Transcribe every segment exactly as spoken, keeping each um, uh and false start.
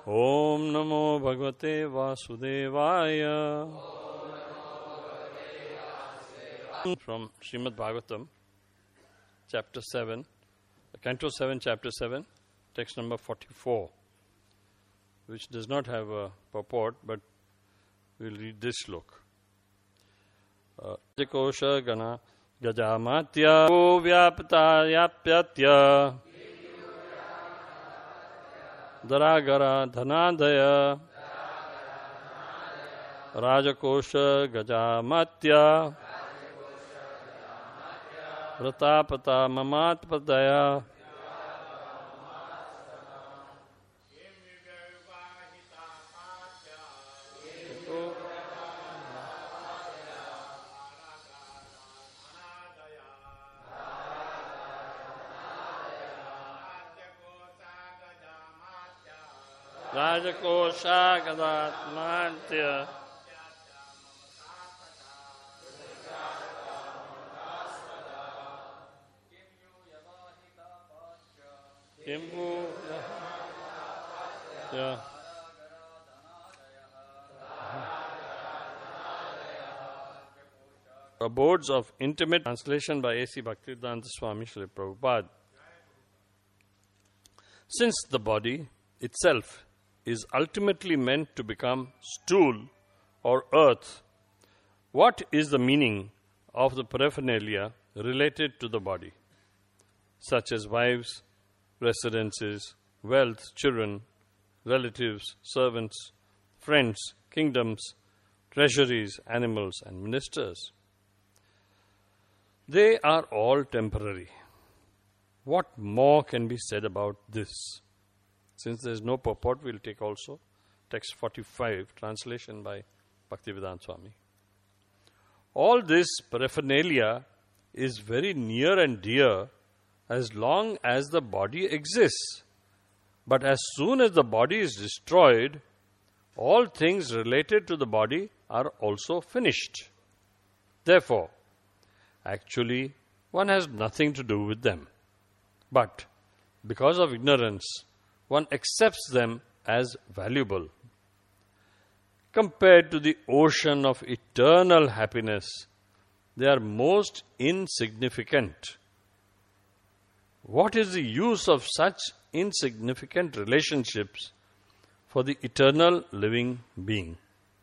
Om Namo Bhagavate Vasudevaya. From Srimad Bhagavatam, chapter seven, Canto seven, chapter seven, text number forty-four, which does not have a purport, but we'll read this slok. Jikosha Gana Gajamatya Vyapta Yapyatya Daragara Dhanadaya Rajakosha Gajamatya Ratapata Mamatpadaya Rajakosha Gadatmatya Kimbu Yeah. Abodes of Intimate Translation by A C Bhaktivedanta Swami Srila Prabhupada. Since the body itself is ultimately meant to become stool or earth, what is the meaning of the paraphernalia related to the body, such as wives, residences, wealth, children, relatives, servants, friends, kingdoms, treasuries, animals, and ministers? They are all temporary. What more can be said about this? Since there is no purport, we will take also text forty-five, translation by Bhaktivedanta Swami. All this paraphernalia is very near and dear as long as the body exists. But as soon as the body is destroyed, all things related to the body are also finished. Therefore, actually, one has nothing to do with them. But because of ignorance, one accepts them as valuable. Compared to the ocean of eternal happiness, they are most insignificant. What is the use of such insignificant relationships for the eternal living being?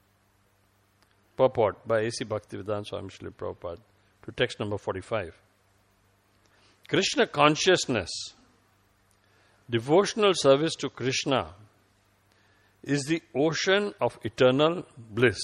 Purport by A C Bhaktivedanta Swami Srila Prabhupada to text number forty-five. Krishna consciousness, devotional service to Krishna, is the ocean of eternal bliss.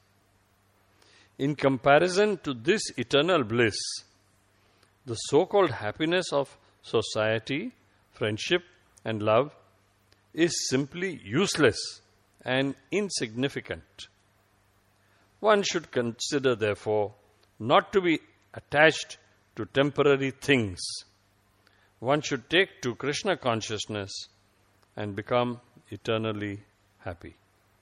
In comparison to this eternal bliss, the so-called happiness of society, friendship, and love is simply useless and insignificant. One should consider, therefore, not to be attached to temporary things. One should take to Krishna consciousness and become eternally happy.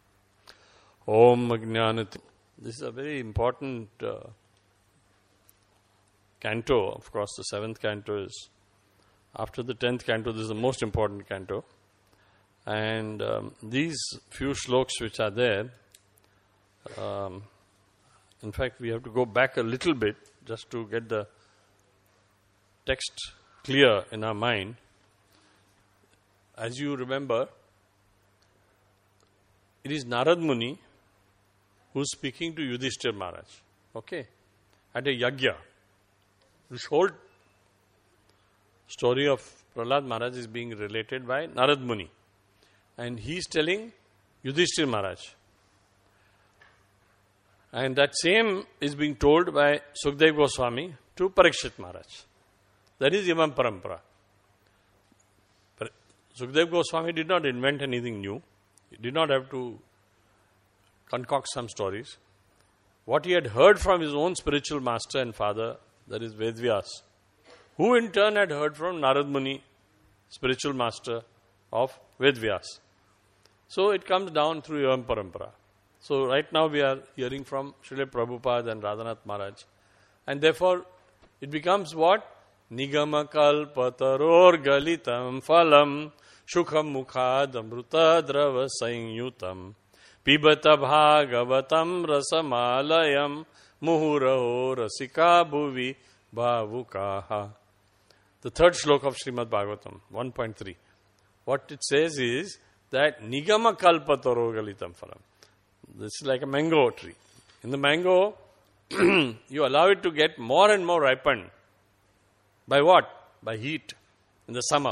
Om Ajnanati. This is a very important uh, canto. Of course, the seventh canto is, after the tenth canto, this is the most important canto. And um, these few sloks which are there, um, in fact, we have to go back a little bit just to get the text clear in our mind. As you remember, it is Narad Muni who is speaking to Yudhishthira Maharaj, okay, at a yagya. This whole story of Prahlad Maharaj is being related by Narad Muni. And he is telling Yudhishthira Maharaj. And that same is being told by Sukdev Goswami to Parikshit Maharaj. That is Imam Parampara. Sukdev Goswami did not invent anything new. He did not have to concoct some stories. What he had heard from his own spiritual master and father, that is Vedvyas, who in turn had heard from Narad Muni, spiritual master of Vedvyas. So it comes down through Imam Parampara. So right now we are hearing from Srila Prabhupada and Radhanath Maharaj. And therefore it becomes what? Nigama kalpataror galitam phalam Shukham mukhad amruta drava sanyutam pibata bhagavatam rasamalayam muhuraho rasika bhuvi bhavukaha. The third shloka of Srimad Bhagavatam, one point three. What it says is that nigama kalpataro galitam phalam. This is like a mango tree. In the mango, you allow it to get more and more ripened. By what? By heat in the summer.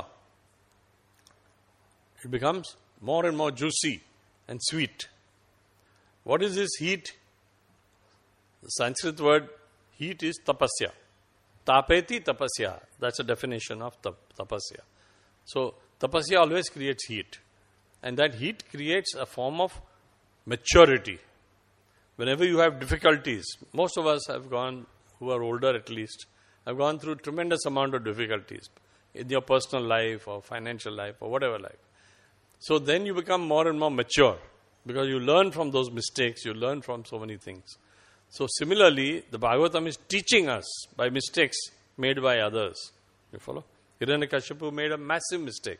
It becomes more and more juicy and sweet. What is this heat? The Sanskrit word heat is tapasya. Tapeti tapasya. That's a definition of tap, tapasya. So, tapasya always creates heat. And that heat creates a form of maturity. Whenever you have difficulties, most of us have gone, who are older at least, have gone through tremendous amount of difficulties in your personal life or financial life or whatever life. So then you become more and more mature because you learn from those mistakes, you learn from so many things. So similarly, the Bhagavatam is teaching us by mistakes made by others. You follow? Hiranyakashipu made a massive mistake.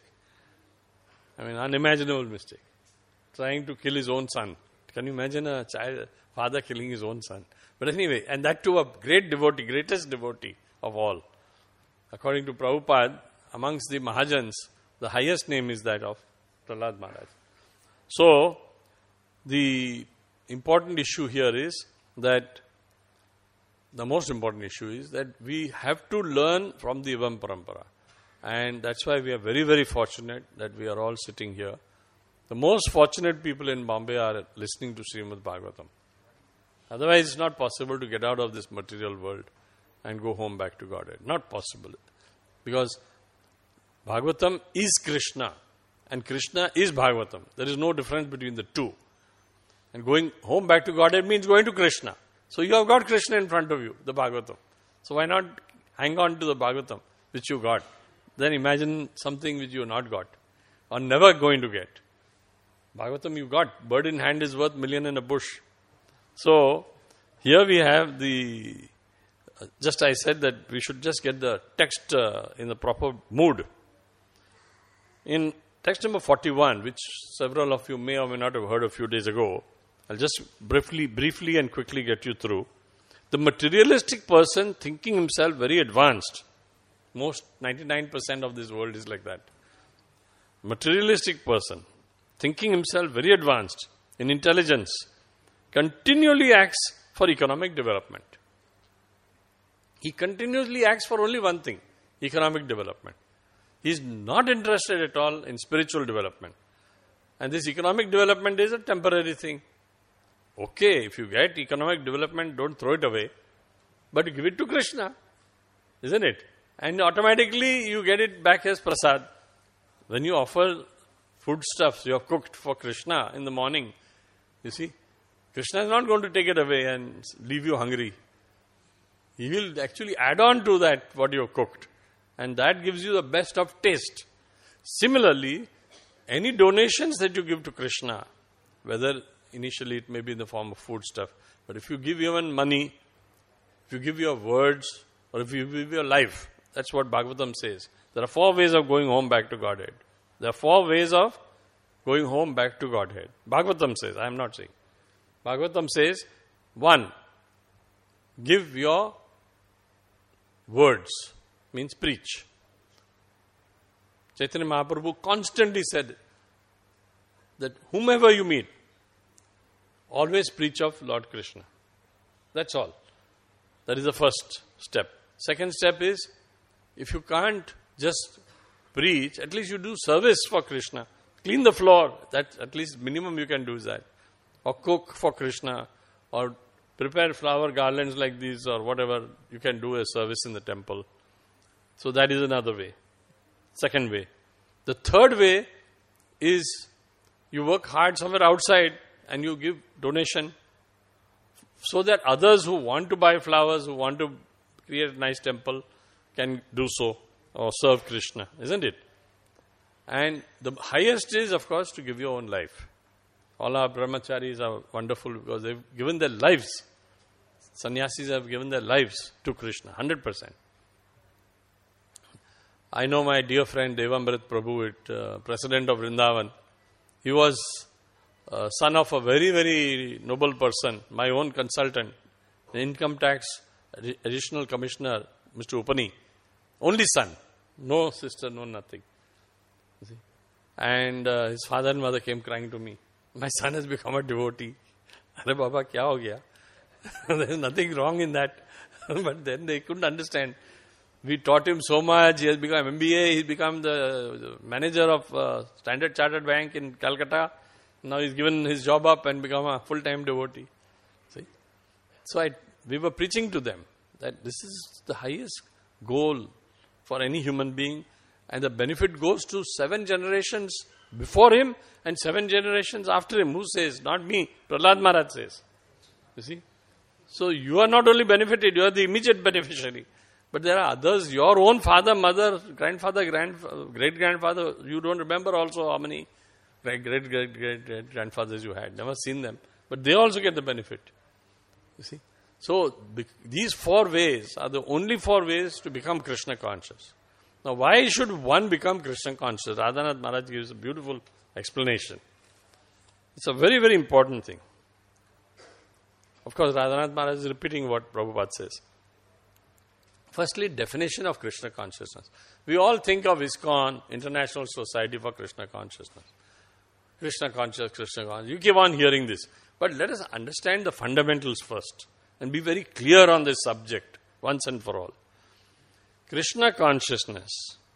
I mean, unimaginable mistake. Trying to kill his own son. Can you imagine a child, father killing his own son? But anyway, and that too a great devotee, greatest devotee of all. According to Prabhupada, amongst the Mahajans, the highest name is that of Prahlad Maharaj. So, the important issue here is that, the most important issue is that we have to learn from the Evam Parampara. And that's why we are very, very fortunate that we are all sitting here. The most fortunate people in Bombay are listening to Srimad Bhagavatam. Otherwise, it's not possible to get out of this material world and go home back to Godhead. Not possible. Because Bhagavatam is Krishna and Krishna is Bhagavatam. There is no difference between the two. And going home back to Godhead means going to Krishna. So you have got Krishna in front of you, the Bhagavatam. So why not hang on to the Bhagavatam which you got? Then imagine something which you have not got or never going to get. Bhagavatam you got. Bird in hand is worth million in a bush. So, here we have the, uh, just I said that we should just get the text uh, in the proper mood. In text number forty-one, which several of you may or may not have heard a few days ago, I'll just briefly, briefly and quickly get you through. The materialistic person thinking himself very advanced. Most, ninety-nine percent of this world is like that. Materialistic person thinking himself very advanced in intelligence, continually acts for economic development. He continuously acts for only one thing, economic development. He is not interested at all in spiritual development. And this economic development is a temporary thing. Okay, if you get economic development, don't throw it away, but give it to Krishna, isn't it? And automatically you get it back as prasad. When you offer foodstuffs you have cooked for Krishna in the morning, you see, Krishna is not going to take it away and leave you hungry. He will actually add on to that what you have cooked. And that gives you the best of taste. Similarly, any donations that you give to Krishna, whether initially it may be in the form of foodstuff, but if you give even money, if you give your words, or if you give your life, that's what Bhagavatam says. There are four ways of going home back to Godhead. There are four ways of going home back to Godhead. Bhagavatam says, I am not saying. Bhagavatam says, one, give your words, means preach. Chaitanya Mahaprabhu constantly said that whomever you meet, always preach of Lord Krishna. That's all. That is the first step. Second step is, if you can't just preach, at least you do service for Krishna. Clean the floor. That at least minimum you can do is that. Or cook for Krishna. Or prepare flower garlands like these or whatever. You can do a service in the temple. So that is another way. Second way. The third way is you work hard somewhere outside and you give donation so that others who want to buy flowers, who want to create a nice temple, can do so or serve Krishna, isn't it? And the highest is, of course, to give your own life. All our brahmacharis are wonderful because they've given their lives. Sannyasis have given their lives to Krishna, one hundred percent. I know my dear friend Devamrit Prabhu, it, uh, President of Vrindavan. He was uh, son of a very, very noble person, my own consultant, the income tax additional commissioner, Mister Upani. Only son. No sister, no nothing. You see? And uh, his father and mother came crying to me. My son has become a devotee. Arre Baba, kya ho gaya? There is nothing wrong in that. But then they couldn't understand. We taught him so much. He has become M B A. He's become the manager of uh, Standard Chartered Bank in Calcutta. Now he's given his job up and become a full-time devotee. See? So I, we were preaching to them that this is the highest goal for any human being. And the benefit goes to seven generations before him and seven generations after him. Who says? Not me. Prahlad Maharaj says. You see? So you are not only benefited, you are the immediate beneficiary. But there are others, your own father, mother, grandfather, grand, great-grandfather, you don't remember also how many great-great-great-grandfathers you had. Never seen them. But they also get the benefit. You see? So these four ways are the only four ways to become Krishna conscious. Now why should one become Krishna conscious? Radhanath Maharaj gives a beautiful explanation. It's a very, very important thing. Of course, Radhanath Maharaj is repeating what Prabhupada says. Firstly, definition of Krishna consciousness. We all think of ISKCON, International Society for Krishna Consciousness. Krishna conscious, Krishna conscious. You keep on hearing this. But let us understand the fundamentals first and be very clear on this subject once and for all. Krishna consciousness.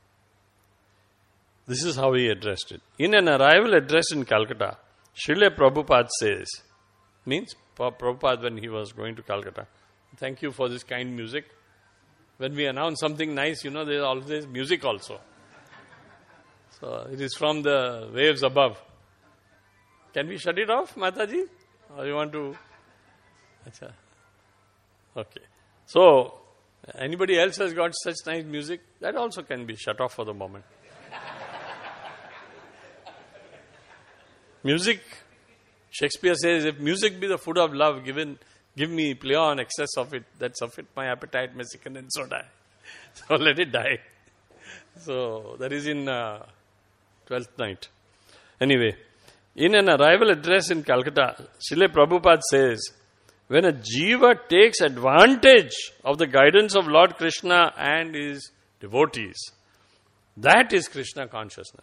This is how he addressed it. In an arrival address in Calcutta, Srila Prabhupada says, means Prabhupada when he was going to Calcutta, thank you for this kind music. When we announce something nice, you know, there is always music also. So it is from the waves above. Can we shut it off, Mataji? Or you want to? Achha. Okay. So, anybody else has got such nice music? That also can be shut off for the moment. Music, Shakespeare says, if music be the food of love, given, give me, play on excess of it, that suffit my appetite may sicken and so die. So let it die. So that is in uh, twelfth night. Anyway, in an arrival address in Calcutta, Srila Prabhupada says, when a jiva takes advantage of the guidance of Lord Krishna and his devotees, that is Krishna consciousness.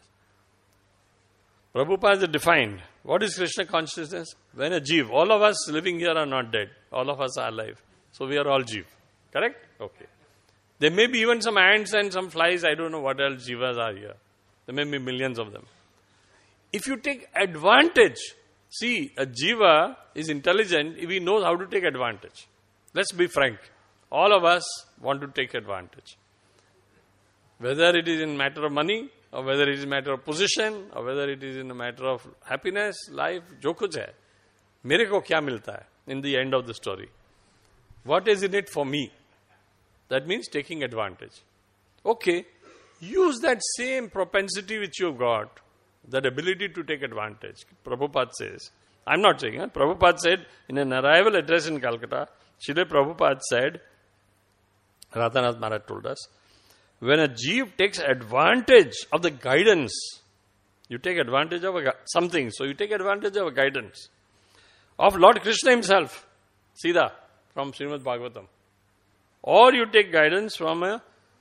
Prabhupada has defined, what is Krishna consciousness? When a jiva, all of us living here are not dead. All of us are alive. So we are all jiva. Correct? Okay. There may be even some ants and some flies. I don't know what else jivas are here. There may be millions of them. If you take advantage, see, a jiva is intelligent if he knows how to take advantage. Let's be frank. All of us want to take advantage. Whether it is in matter of money, or whether it is a matter of position, or whether it is in a matter of happiness, life, jo kuch hai. Mere ko kya milta hai in the end of the story? What is in it for me? That means taking advantage. Okay, use that same propensity which you've got, that ability to take advantage. Prabhupada says, I'm not saying, huh? Prabhupada said in an arrival address in Calcutta, Srila Prabhupada said, Radhanath Maharaj told us, when a jiva takes advantage of the guidance, you take advantage of a, something, so you take advantage of a guidance of Lord Krishna himself, Sida, from Srimad Bhagavatam. Or you take guidance from a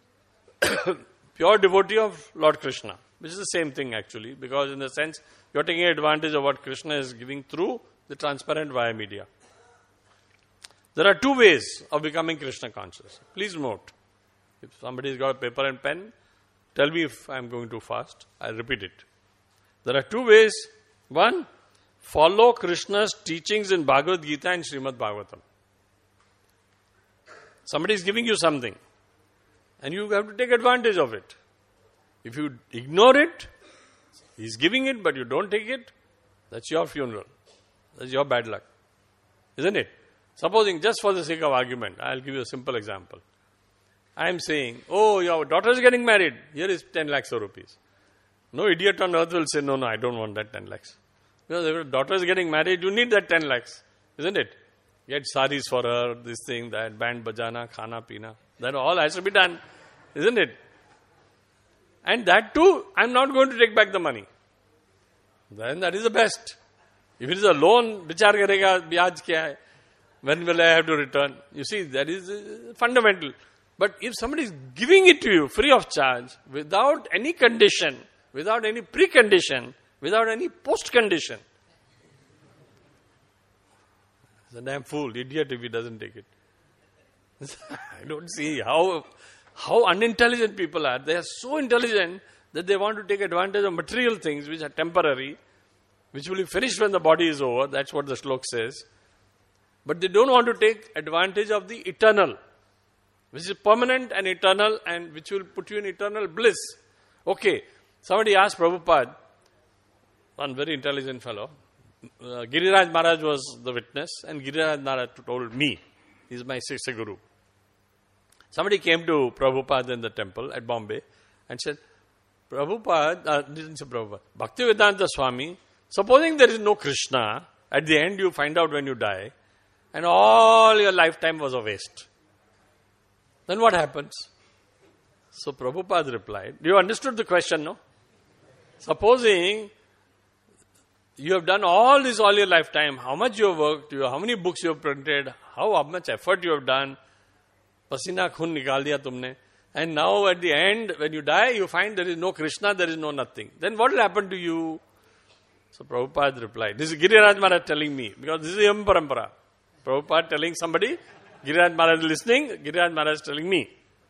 pure devotee of Lord Krishna, which is the same thing actually, because in the sense, you are taking advantage of what Krishna is giving through the transparent via media. There are two ways of becoming Krishna conscious. Please note. If somebody's got a paper and pen, tell me if I'm going too fast. I'll repeat it. There are two ways. One, follow Krishna's teachings in Bhagavad Gita and Srimad Bhagavatam. Somebody is giving you something, and you have to take advantage of it. If you ignore it, he's giving it, but you don't take it, that's your funeral. That's your bad luck. Isn't it? Supposing, just for the sake of argument, I'll give you a simple example. I am saying, oh, your daughter is getting married. Here is ten lakhs of rupees. No idiot on earth will say, no, no, I don't want that ten lakhs. Because if your daughter is getting married, you need that ten lakhs. Isn't it? Get saris for her, this thing, that, band, bajana, khana, pina. That all has to be done. Isn't it? And that too, I'm not going to take back the money. Then that is the best. If it is a loan, vichar karega, byaj kya hai? When will I have to return? You see, that is uh, fundamental. But if somebody is giving it to you free of charge, without any condition, without any precondition, without any post-condition, he's a damn fool, idiot if he doesn't take it. I don't see how how unintelligent people are. They are so intelligent that they want to take advantage of material things which are temporary, which will be finished when the body is over. That's what the slok says. But they don't want to take advantage of the eternal, which is permanent and eternal and which will put you in eternal bliss. Okay, somebody asked Prabhupada, one very intelligent fellow, uh, Giriraj Maharaj was the witness, and Giriraj Maharaj told me, he's my Siksha Guru. Somebody came to Prabhupada in the temple at Bombay and said, Prabhupada, uh, didn't say Prabhupada, Bhaktivedanta Swami, supposing there is no Krishna, at the end you find out when you die, and all your lifetime was a waste. Then what happens? So Prabhupada replied, you understood the question, no? Supposing you have done all this all your lifetime, how much you have worked, how many books you have printed, how much effort you have done, pasina khun nikal diya tumne, and now at the end, when you die, you find there is no Krishna, there is no nothing. Then what will happen to you? So Prabhupada replied, this is Giriraj Maharaj telling me, because this is Yam Parampara. Prabhupada telling somebody, Giriraj Maharaj listening, Giriraj Maharaj telling me.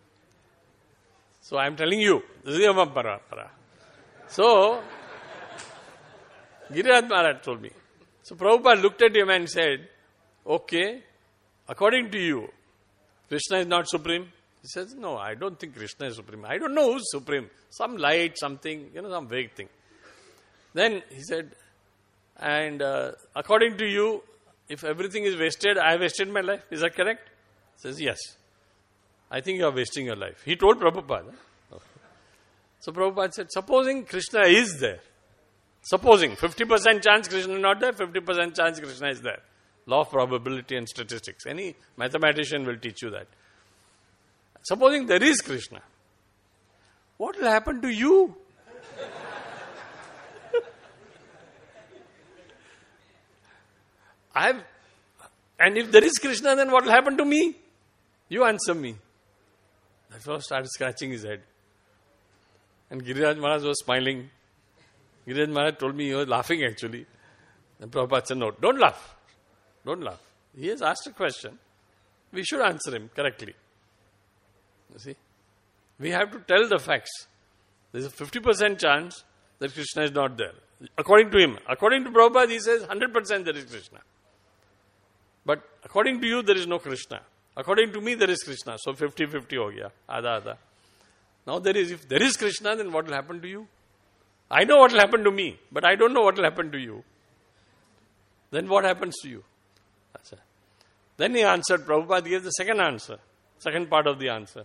So I am telling you, this is Yam Parampara. So, Giriraj Maharaj told me. So Prabhupada looked at him and said, okay, according to you, Krishna is not supreme? He says, no, I don't think Krishna is supreme. I don't know who's supreme. Some light, something, you know, some vague thing. Then he said, and uh, according to you, if everything is wasted, I have wasted my life. Is that correct? He says, yes. I think you are wasting your life. He told Prabhupada. Okay. So Prabhupada said, supposing Krishna is there, supposing fifty percent chance Krishna is not there, fifty percent chance Krishna is there. Law of probability and statistics. Any mathematician will teach you that. Supposing there is Krishna, what will happen to you? I have, and if there is Krishna, then what will happen to me? You answer me. That fellow started scratching his head. And Giriraj Maharaj was smiling. Giriraj Maharaj told me he was laughing actually. And Prabhupada said, no, don't laugh. Don't laugh. He has asked a question. We should answer him correctly. You see? We have to tell the facts. There is a fifty percent chance that Krishna is not there. According to him. According to Prabhupada, he says one hundred percent there is Krishna. But according to you, there is no Krishna. According to me, there is Krishna. So fifty fifty ho gaya. Adha adha. Now there is, if there is Krishna, then what will happen to you? I know what will happen to me, but I don't know what will happen to you. Then what happens to you? That's it. Then he answered, Prabhupada gave the second answer. Second part of the answer.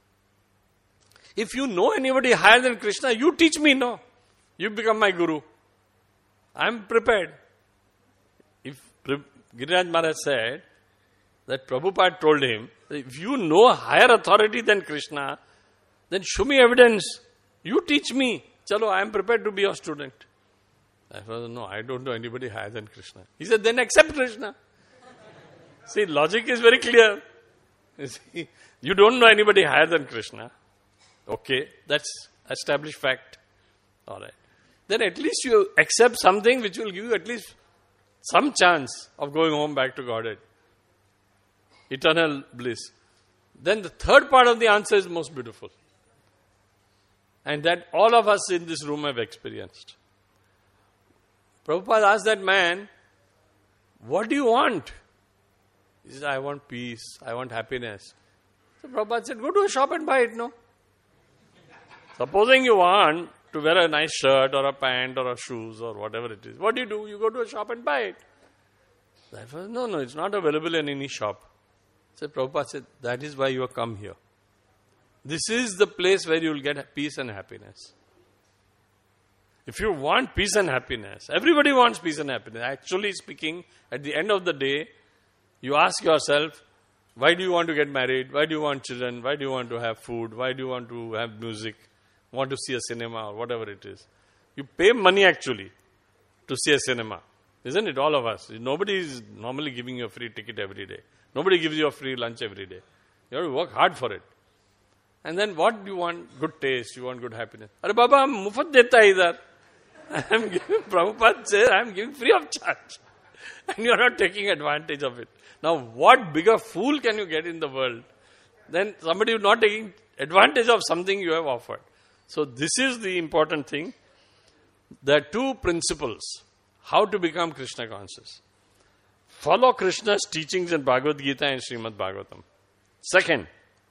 If you know anybody higher than Krishna, you teach me, no. You become my guru. I am prepared. If Giriraj Maharaj said that Prabhupada told him, if you know a higher authority than Krishna, then show me evidence. You teach me. Chalo, I am prepared to be your student. I said, no, I don't know anybody higher than Krishna. He said, then accept Krishna. See, logic is very clear. You see, you don't know anybody higher than Krishna. Okay, that's established fact. All right. Then at least you accept something which will give you at least some chance of going home back to Godhead. Eternal bliss. Then the third part of the answer is most beautiful. And that all of us in this room have experienced. Prabhupada asked that man, what do you want? He said, I want peace, I want happiness. So Prabhupada said, go to a shop and buy it, no? Supposing you want to wear a nice shirt or a pant or a shoes or whatever it is, what do you do? You go to a shop and buy it. That was, no, no, it's not available in any shop. So Prabhupada said, that is why you have come here. This is the place where you will get peace and happiness. If you want peace and happiness, everybody wants peace and happiness. Actually speaking, at the end of the day, you ask yourself, why do you want to get married? Why do you want children? Why do you want to have food? Why do you want to have music? want to see a cinema or whatever it is. You pay money actually to see a cinema. Isn't it? All of us. Nobody is normally giving you a free ticket every day. Nobody gives you a free lunch every day. You have to work hard for it. And then what do you want? Good taste. You want good happiness. Arey Baba, I'm mufat deta hai idhar. I'm giving, Prabhupada says, I'm giving free of charge. And you're not taking advantage of it. Now, what bigger fool can you get in the world than somebody who's not taking advantage of something you have offered? So this is the important thing. There are two principles. How to become Krishna conscious. Follow Krishna's teachings in Bhagavad Gita and Srimad Bhagavatam. Second,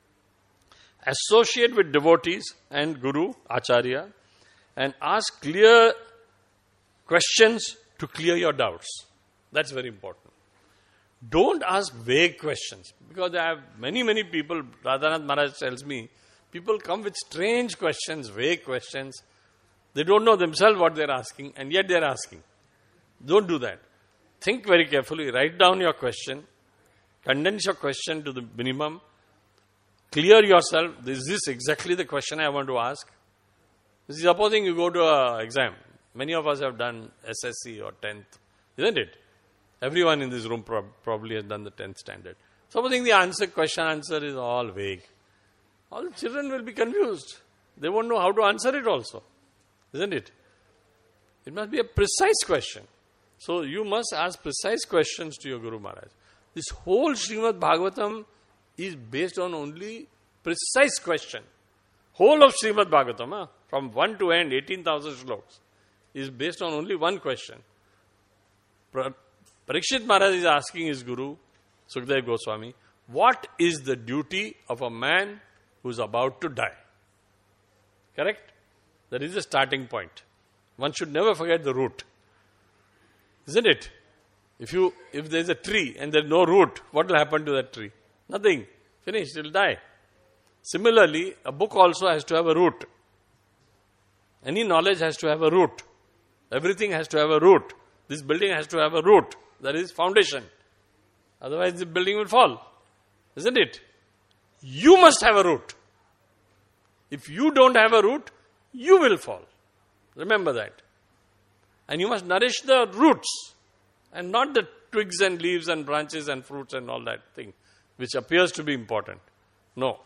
associate with devotees and Guru, Acharya, and ask clear questions to clear your doubts. That's very important. Don't ask vague questions. Because I have many, many people, Radhanath Maharaj tells me, people come with strange questions, vague questions. They don't know themselves what they're asking, and yet they're asking. Don't do that. Think very carefully. Write down your question. Condense your question to the minimum. Clear yourself. Is this exactly the question I want to ask? Supposing you go to an exam. Many of us have done S S C or tenth. Isn't it? Everyone in this room prob- probably has done the tenth standard. Supposing the answer, question answer is all vague. All the children will be confused. They won't know how to answer it also. Isn't it? It must be a precise question. So you must ask precise questions to your Guru Maharaj. This whole Srimad Bhagavatam is based on only precise question. Whole of Srimad Bhagavatam, huh? From one to end, eighteen thousand slokas, is based on only one question. Parikshit Maharaj is asking his Guru, Sukadeva Goswami, what is the duty of a man who is about to die? Correct? That is the starting point. One should never forget the root. Isn't it? If you, if there is a tree and there is no root, what will happen to that tree? Nothing. Finished. It will die. Similarly, a book also has to have a root. Any knowledge has to have a root. Everything has to have a root. This building has to have a root. That is foundation. Otherwise the building will fall. Isn't it? You must have a root. If you don't have a root, you will fall. Remember that. And you must nourish the roots and not the twigs and leaves and branches and fruits and all that thing, which appears to be important. No.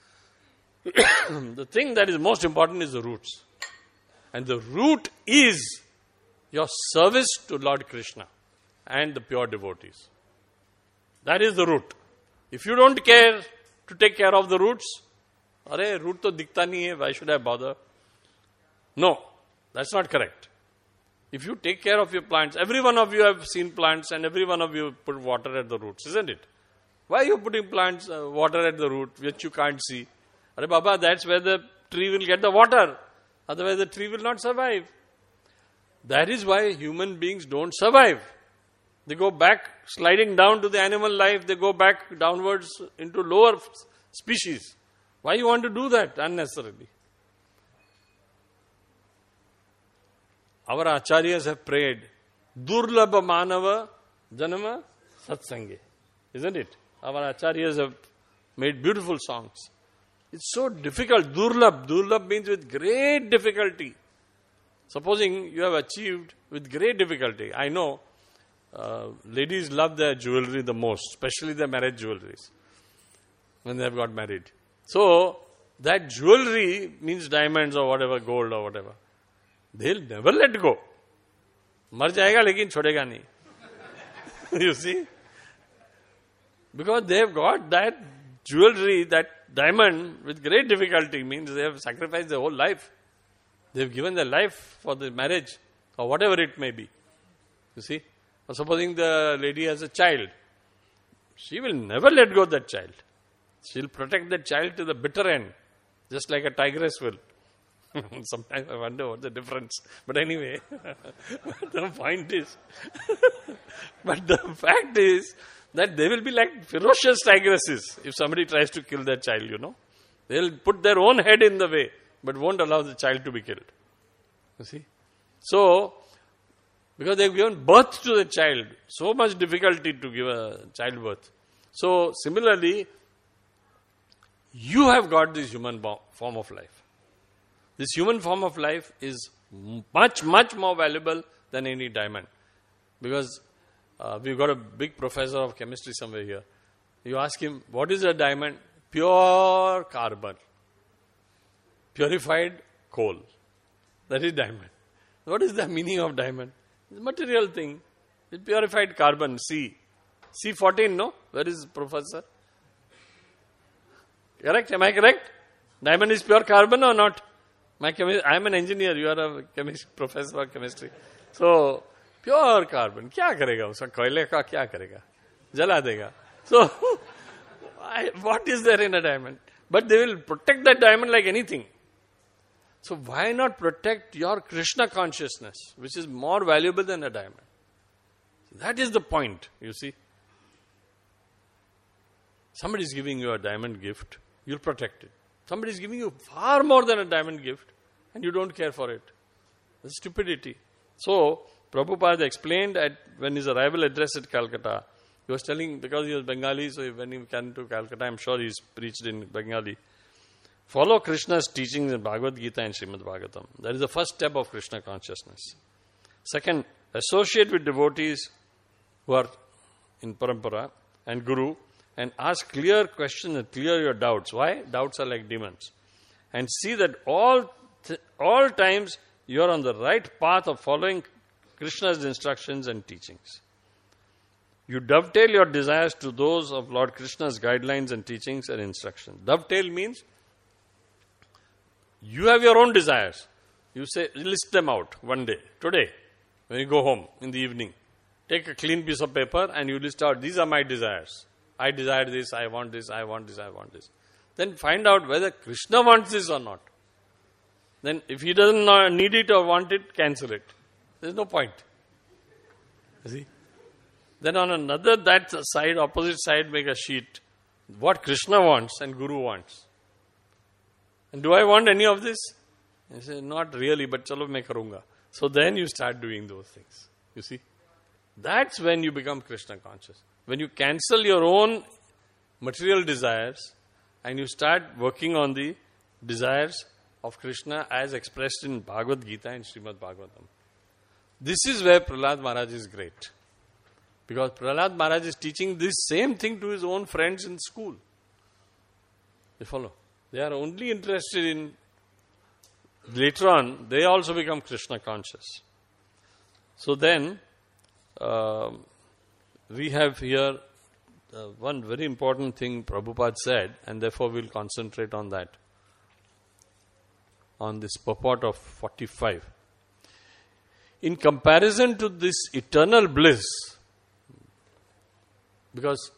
The thing that is most important is the roots. And the root is your service to Lord Krishna and the pure devotees. That is the root. If you don't care to take care of the roots, arey, root to dikhta nahi hai, why should I bother? No, that's not correct. If you take care of your plants, every one of you have seen plants and every one of you put water at the roots, isn't it? Why are you putting plants, uh, water at the root, which you can't see? Arey Baba, that's where the tree will get the water. Otherwise the tree will not survive. That is why human beings don't survive. They go back, sliding down to the animal life, they go back downwards into lower species. Why you want to do that unnecessarily? Our acharyas have prayed, Durlabha Manava Janama Satsange. Isn't it? Our acharyas have made beautiful songs. It's so difficult. Durlabh. Durlabh means with great difficulty. Supposing you have achieved with great difficulty. I know uh, ladies love their jewelry the most, especially their marriage jewelries, when they have got married. So, that jewelry means diamonds or whatever, gold or whatever. They'll never let go. Mar jayega lekin chhodega nahi. You see? Because they've got that jewelry, that diamond with great difficulty, means they have sacrificed their whole life. They've given their life for the marriage or whatever it may be. You see? Or supposing the lady has a child. She will never let go of that child. She'll protect that child to the bitter end. Just like a tigress will. Sometimes I wonder what the difference. But anyway, the point is, but the fact is that they will be like ferocious tigresses if somebody tries to kill their child, you know. They'll put their own head in the way, but won't allow the child to be killed. You see? So, because they've given birth to the child, so much difficulty to give a childbirth. So, similarly, you have got this human form of life. This human form of life is much, much more valuable than any diamond. Because uh, we've got a big professor of chemistry somewhere here. You ask him, what is a diamond? Pure carbon. Purified coal. That is diamond. What is the meaning of diamond? It's a material thing. It's purified carbon, C. C fourteen, no? Where is professor? Correct? Am I correct? Diamond is pure carbon or not? My chemi- I am an engineer. You are a chemist, professor of chemistry. So, pure carbon. क्या करेगा उसका कोयले का क्या करेगा? जला देगा. So, I, what is there in a diamond? But they will protect that diamond like anything. So why not protect your Krishna consciousness, which is more valuable than a diamond? That is the point, you see. Somebody is giving you a diamond gift, you'll protect it. Somebody is giving you far more than a diamond gift, and you don't care for it. That's stupidity. So, Prabhupada explained at when his arrival address at Calcutta, he was telling, because he was Bengali, so when he came to Calcutta, I'm sure he's preached in Bengali. Follow Krishna's teachings in Bhagavad Gita and Srimad Bhagavatam. That is the first step of Krishna consciousness. Second, associate with devotees who are in Parampara and Guru and ask clear questions and clear your doubts. Why? Doubts are like demons. And see that all th- all times you are on the right path of following Krishna's instructions and teachings. You dovetail your desires to those of Lord Krishna's guidelines and teachings and instructions. Dovetail means you have your own desires. You say, list them out one day, today, when you go home in the evening. Take a clean piece of paper and you list out, these are my desires. I desire this, I want this, I want this, I want this. Then find out whether Krishna wants this or not. Then if he doesn't need it or want it, cancel it. There's no point. You see? Then on another, that side, opposite side, make a sheet. What Krishna wants and Guru wants. And do I want any of this? I say, not really, but chalo main karunga. So then you start doing those things. You see? That's when you become Krishna conscious. When you cancel your own material desires and you start working on the desires of Krishna as expressed in Bhagavad Gita and Srimad Bhagavatam. This is where Prahlad Maharaj is great. Because Prahlad Maharaj is teaching this same thing to his own friends in school. You follow? They are only interested in, later on, they also become Krishna conscious. So then, uh, we have here uh, one very important thing Prabhupada said, and therefore we'll concentrate on that. On this purport of forty-five. In comparison to this eternal bliss, because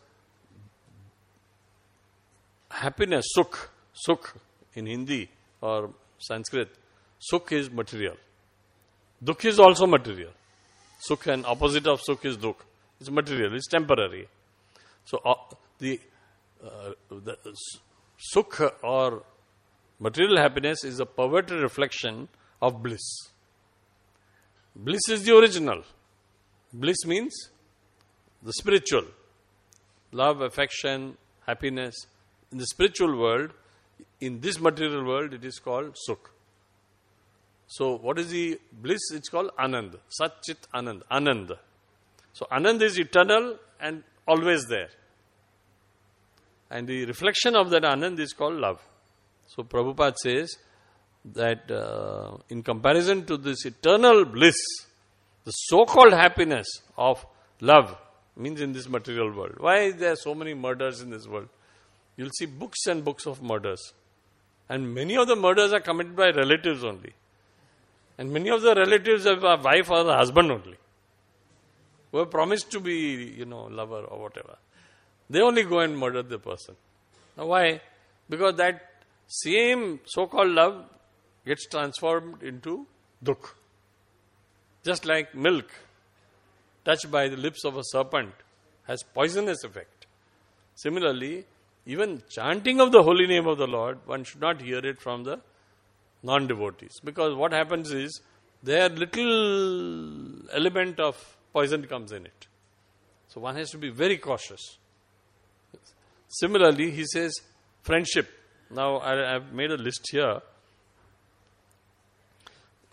happiness, sukh, sukh in Hindi or Sanskrit, sukh is material. Dukh is also material. Sukh and opposite of sukh is dukh. It's material, it's temporary. So uh, the, uh, the sukh or material happiness is a perverted reflection of bliss. Bliss is the original. Bliss means the spiritual. Love, affection, happiness. In the spiritual world, in this material world, it is called sukh. So, what is the bliss? It's called Anand. Sat Chit Anand. Anand. So, Anand is eternal and always there. And the reflection of that Anand is called love. So, Prabhupada says that uh, in comparison to this eternal bliss, the so-called happiness of love, means in this material world. Why are there so many murders in this world? You'll see books and books of murders. And many of the murders are committed by relatives only. And many of the relatives have a wife or the husband only, who have promised to be, you know, lover or whatever. They only go and murder the person. Now why? Because that same so-called love gets transformed into dukh. Just like milk touched by the lips of a serpent has poisonous effect. Similarly, even chanting of the holy name of the Lord, one should not hear it from the non-devotees. Because what happens is, their little element of poison comes in it. So one has to be very cautious. Similarly, he says, friendship. Now, I have made a list here.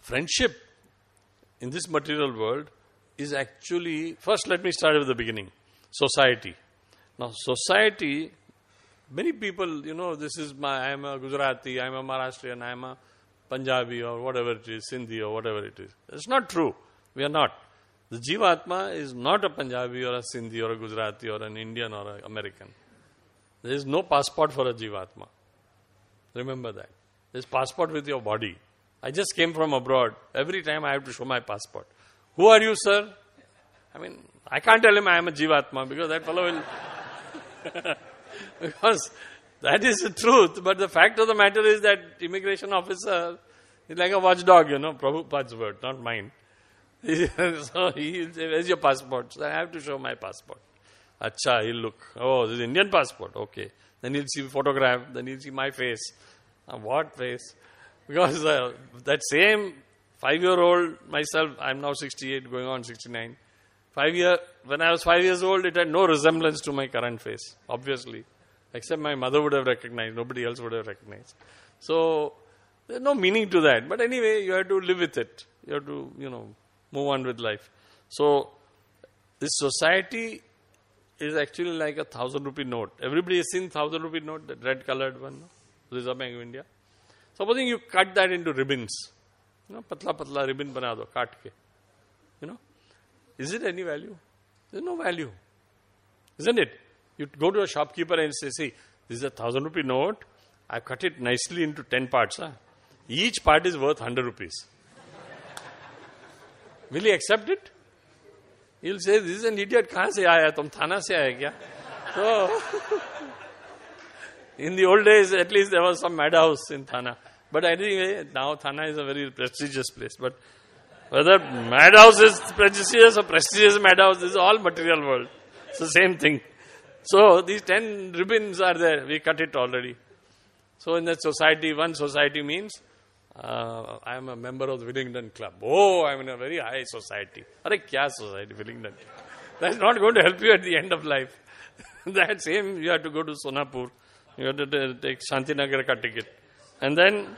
friendship in this material world is actually, first let me start with the beginning. Society. Now society, many people, you know, this is my, I am a Gujarati, I am a Maharashtrian, I am a Punjabi or whatever it is, Sindhi or whatever it is. It's not true. We are not. The Jivatma is not a Punjabi or a Sindhi or a Gujarati or an Indian or an American. There is no passport for a Jivatma. Remember that. There is passport with your body. I just came from abroad. Every time I have to show my passport. Who are you, sir? I mean, I can't tell him I am a Jivatma because that fellow will... because that is the truth. But the fact of the matter is that immigration officer is like a watchdog, you know, Prabhupada's word, not mine. So he will say, where's your passport? So I have to show my passport. Acha, he'll look. Oh, this is Indian passport. Okay. Then he'll see photograph. Then he'll see my face. Uh, what face? Because uh, that same five-year-old myself, I'm now sixty-eight, going on sixty-nine. Five year, when I was five years old, it had no resemblance to my current face, obviously. Except my mother would have recognized. Nobody else would have recognized. So, there's no meaning to that. But anyway, you have to live with it. You have to, you know, move on with life. So, this society is actually like a thousand rupee note. Everybody has seen thousand rupee note, that red colored one, no? Reserve Bank of India. Supposing you cut that into ribbons, you know, patla patla ribbon bana do, kaat ke. You know, is it any value? There's no value. Isn't it? You go to a shopkeeper and say, see, this is a thousand rupee note. I've cut it nicely into ten parts. Huh? Each part is worth hundred rupees. Will he accept it? He'll say, this is an idiot. Kahan se aaya? Tum thana se aaya kya? So, in the old days, at least there was some madhouse in Thana. But anyway, now Thana is a very prestigious place. But whether madhouse is prestigious or prestigious madhouse, this is all material world. It's the same thing. So, these ten ribbons are there. We cut it already. So, in that society, one society means, uh, I am a member of the Willingdon Club. Oh, I am in a very high society. Arre, kya society, Willingdon? That's not going to help you at the end of life. That same, you have to go to Sonapur. You have to take Shantinagar ka ticket. And then,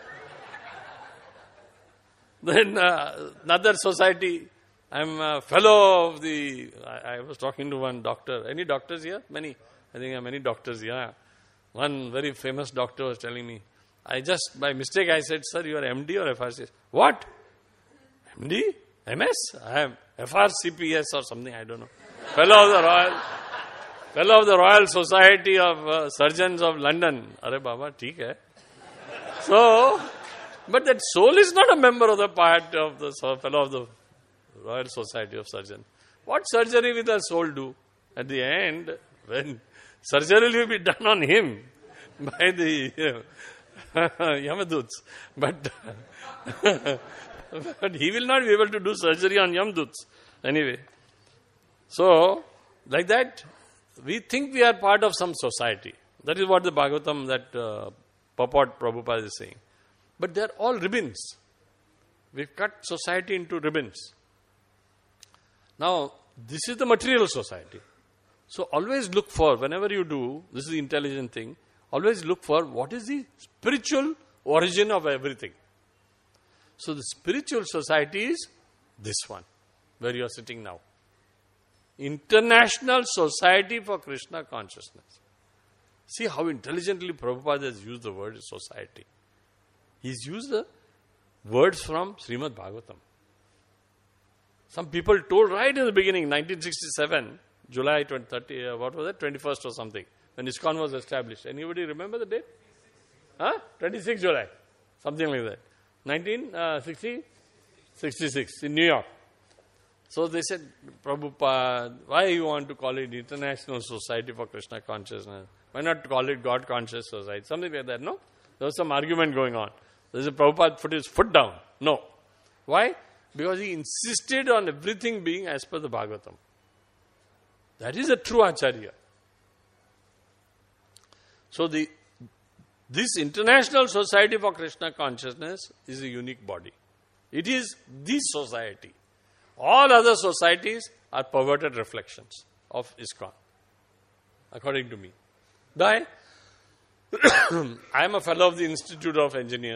then uh, another society, I am a fellow of the, I, I was talking to one doctor. Any doctors here? Many. I think there are many doctors here. One very famous doctor was telling me, I just, by mistake, I said, sir, you are M D or F R C S? What? M D? M S? I am F R C P S or something, I don't know. Fellow of the Royal, Fellow of the Royal Society of uh, Surgeons of London. Arre Baba, theek hai. So, but that soul is not a member of the part of the Fellow of the Royal Society of Surgeons. What surgery will the soul do? At the end, when surgery will be done on him by the uh, Yamaduts. But, but he will not be able to do surgery on Yamaduts. Anyway. So, like that, we think we are part of some society. That is what the Bhagavatam, that uh, purport Prabhupada is saying. But they are all ribbons. We've cut society into ribbons. Now, this is the material society. So, always look for, whenever you do, this is the intelligent thing, always look for what is the spiritual origin of everything. So, the spiritual society is this one, where you are sitting now. International Society for Krishna Consciousness. See how intelligently Prabhupada has used the word society. He's used the words from Srimad Bhagavatam. Some people told right in the beginning, nineteen sixty-seven, July thirtieth, uh, what was it, twenty-first or something, when ISKCON was established. Anybody remember the date? Huh? twenty-sixth July, something like that. nineteen sixty-six in New York. So they said, Prabhupada, why you want to call it International Society for Krishna Consciousness? Why not call it God Conscious Society? Something like that, no? There was some argument going on. There's a Prabhupada put his foot down. No. Why? Because he insisted on everything being as per the Bhagavatam. That is a true Acharya. So the this International Society for Krishna Consciousness is a unique body. It is this society. All other societies are perverted reflections of ISKCON, according to me. Why? I am a fellow of the Institute of Engineers.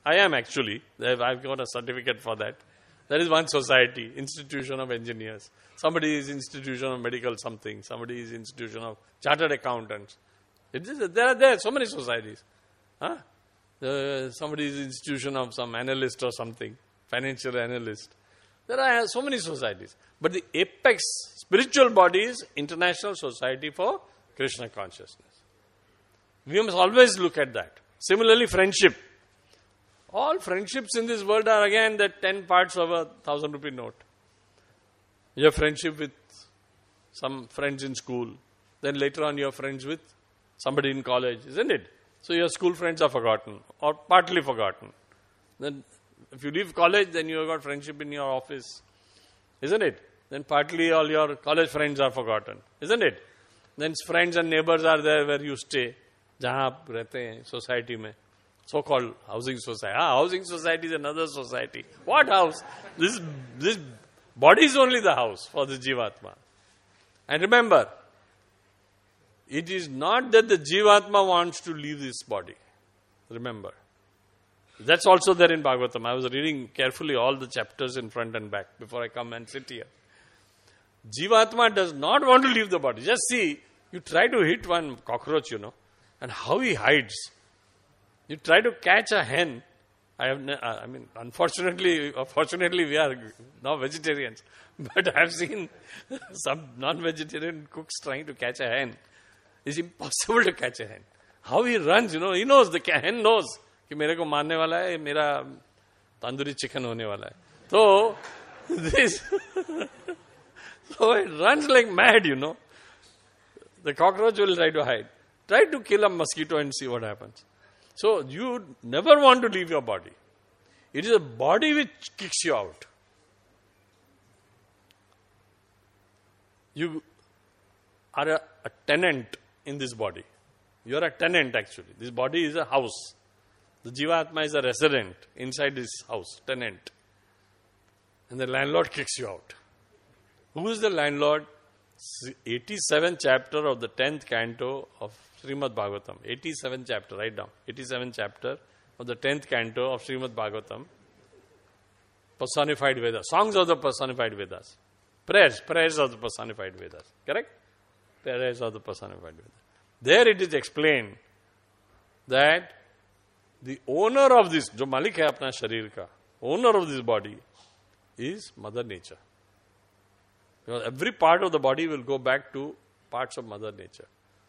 I am actually. I've got a certificate for that. There is one society, Institution of Engineers. Somebody is Institution of Medical something. Somebody is Institution of Chartered Accountants. It is, there are there are so many societies. Huh? Uh, somebody is Institution of some analyst or something, financial analyst. There are so many societies. But the apex spiritual body is International Society for Krishna Consciousness. We must always look at that. Similarly, friendship. All friendships in this world are again the ten parts of a thousand rupee note. You have friendship with some friends in school. Then later on you have friends with somebody in college, isn't it? So your school friends are forgotten or partly forgotten. Then if you leave college, then you have got friendship in your office, isn't it? Then partly all your college friends are forgotten, isn't it? Then friends and neighbors are there where you stay, जहाँ आप रहते हैं society में. So-called housing society. Ah, housing society is another society. What house? This this body is only the house for the Jivatma. And remember, it is not that the Jivatma wants to leave this body. Remember. That's also there in Bhagavatam. I was reading carefully all the chapters in front and back before I come and sit here. Jivatma does not want to leave the body. Just see, you try to hit one cockroach, you know, and how he hides. You try to catch a hen. I have, ne- I mean, unfortunately, or fortunately, we are now vegetarians. But I have seen some non-vegetarian cooks trying to catch a hen. It's impossible to catch a hen. How he runs, you know, he knows, the hen knows कि मेरे को मारने वाला है, मेरा tandoori chicken होने वाला है. So, this, so it runs like mad, you know. The cockroach will try to hide. Try to kill a mosquito and see what happens. So, you never want to leave your body. It is a body which kicks you out. You are a, a tenant in this body. You are a tenant actually. This body is a house. The Jivatma is a resident inside this house, tenant. And the landlord kicks you out. Who is the landlord? eighty-seventh chapter of the tenth canto of Srimad Bhagavatam. eighty-seventh chapter, write down. eighty-seventh chapter of the tenth canto of Srimad Bhagavatam. Personified Vedas. Songs of the personified Vedas. Prayers. Prayers of the personified Vedas. Correct? Prayers of the personified Vedas. There it is explained that the owner of this, जो मालिक है अपना शरीर का, owner of this body is Mother Nature. Because every part of the body will go back to parts of Mother Nature.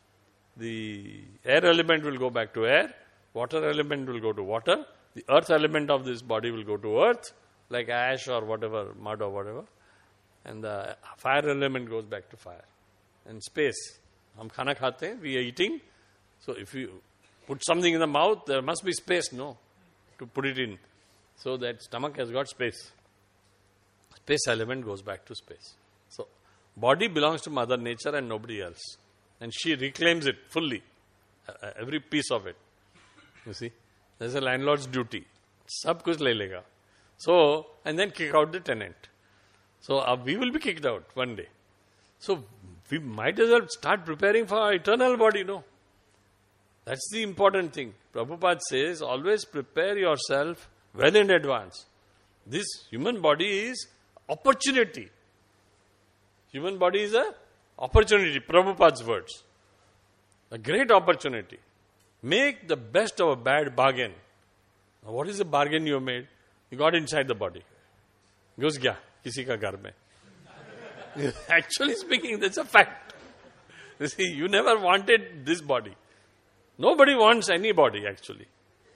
The air element will go back to air, water element will go to water, the earth element of this body will go to earth, like ash or whatever, mud or whatever, and the fire element goes back to fire. And space. हम खाना खाते हैं, we are eating, so if you put something in the mouth, there must be space, no, to put it in. So that stomach has got space. Space element goes back to space. So, body belongs to Mother Nature and nobody else. And she reclaims it fully. Uh, every piece of it. You see? There's a landlord's duty. Sab kuch le lega. So, and then kick out the tenant. So, uh, we will be kicked out one day. So, we might as well start preparing for our eternal body, no? That's the important thing. Prabhupada says, always prepare yourself well in advance. This human body is opportunity. Human body is a opportunity, Prabhupada's words. A great opportunity. Make the best of a bad bargain. Now, what is the bargain you have made? You got inside the body. Ghus gaya, kisi ka ghar mein. Actually speaking, that's a fact. You see, you never wanted this body. Nobody wants any body, actually.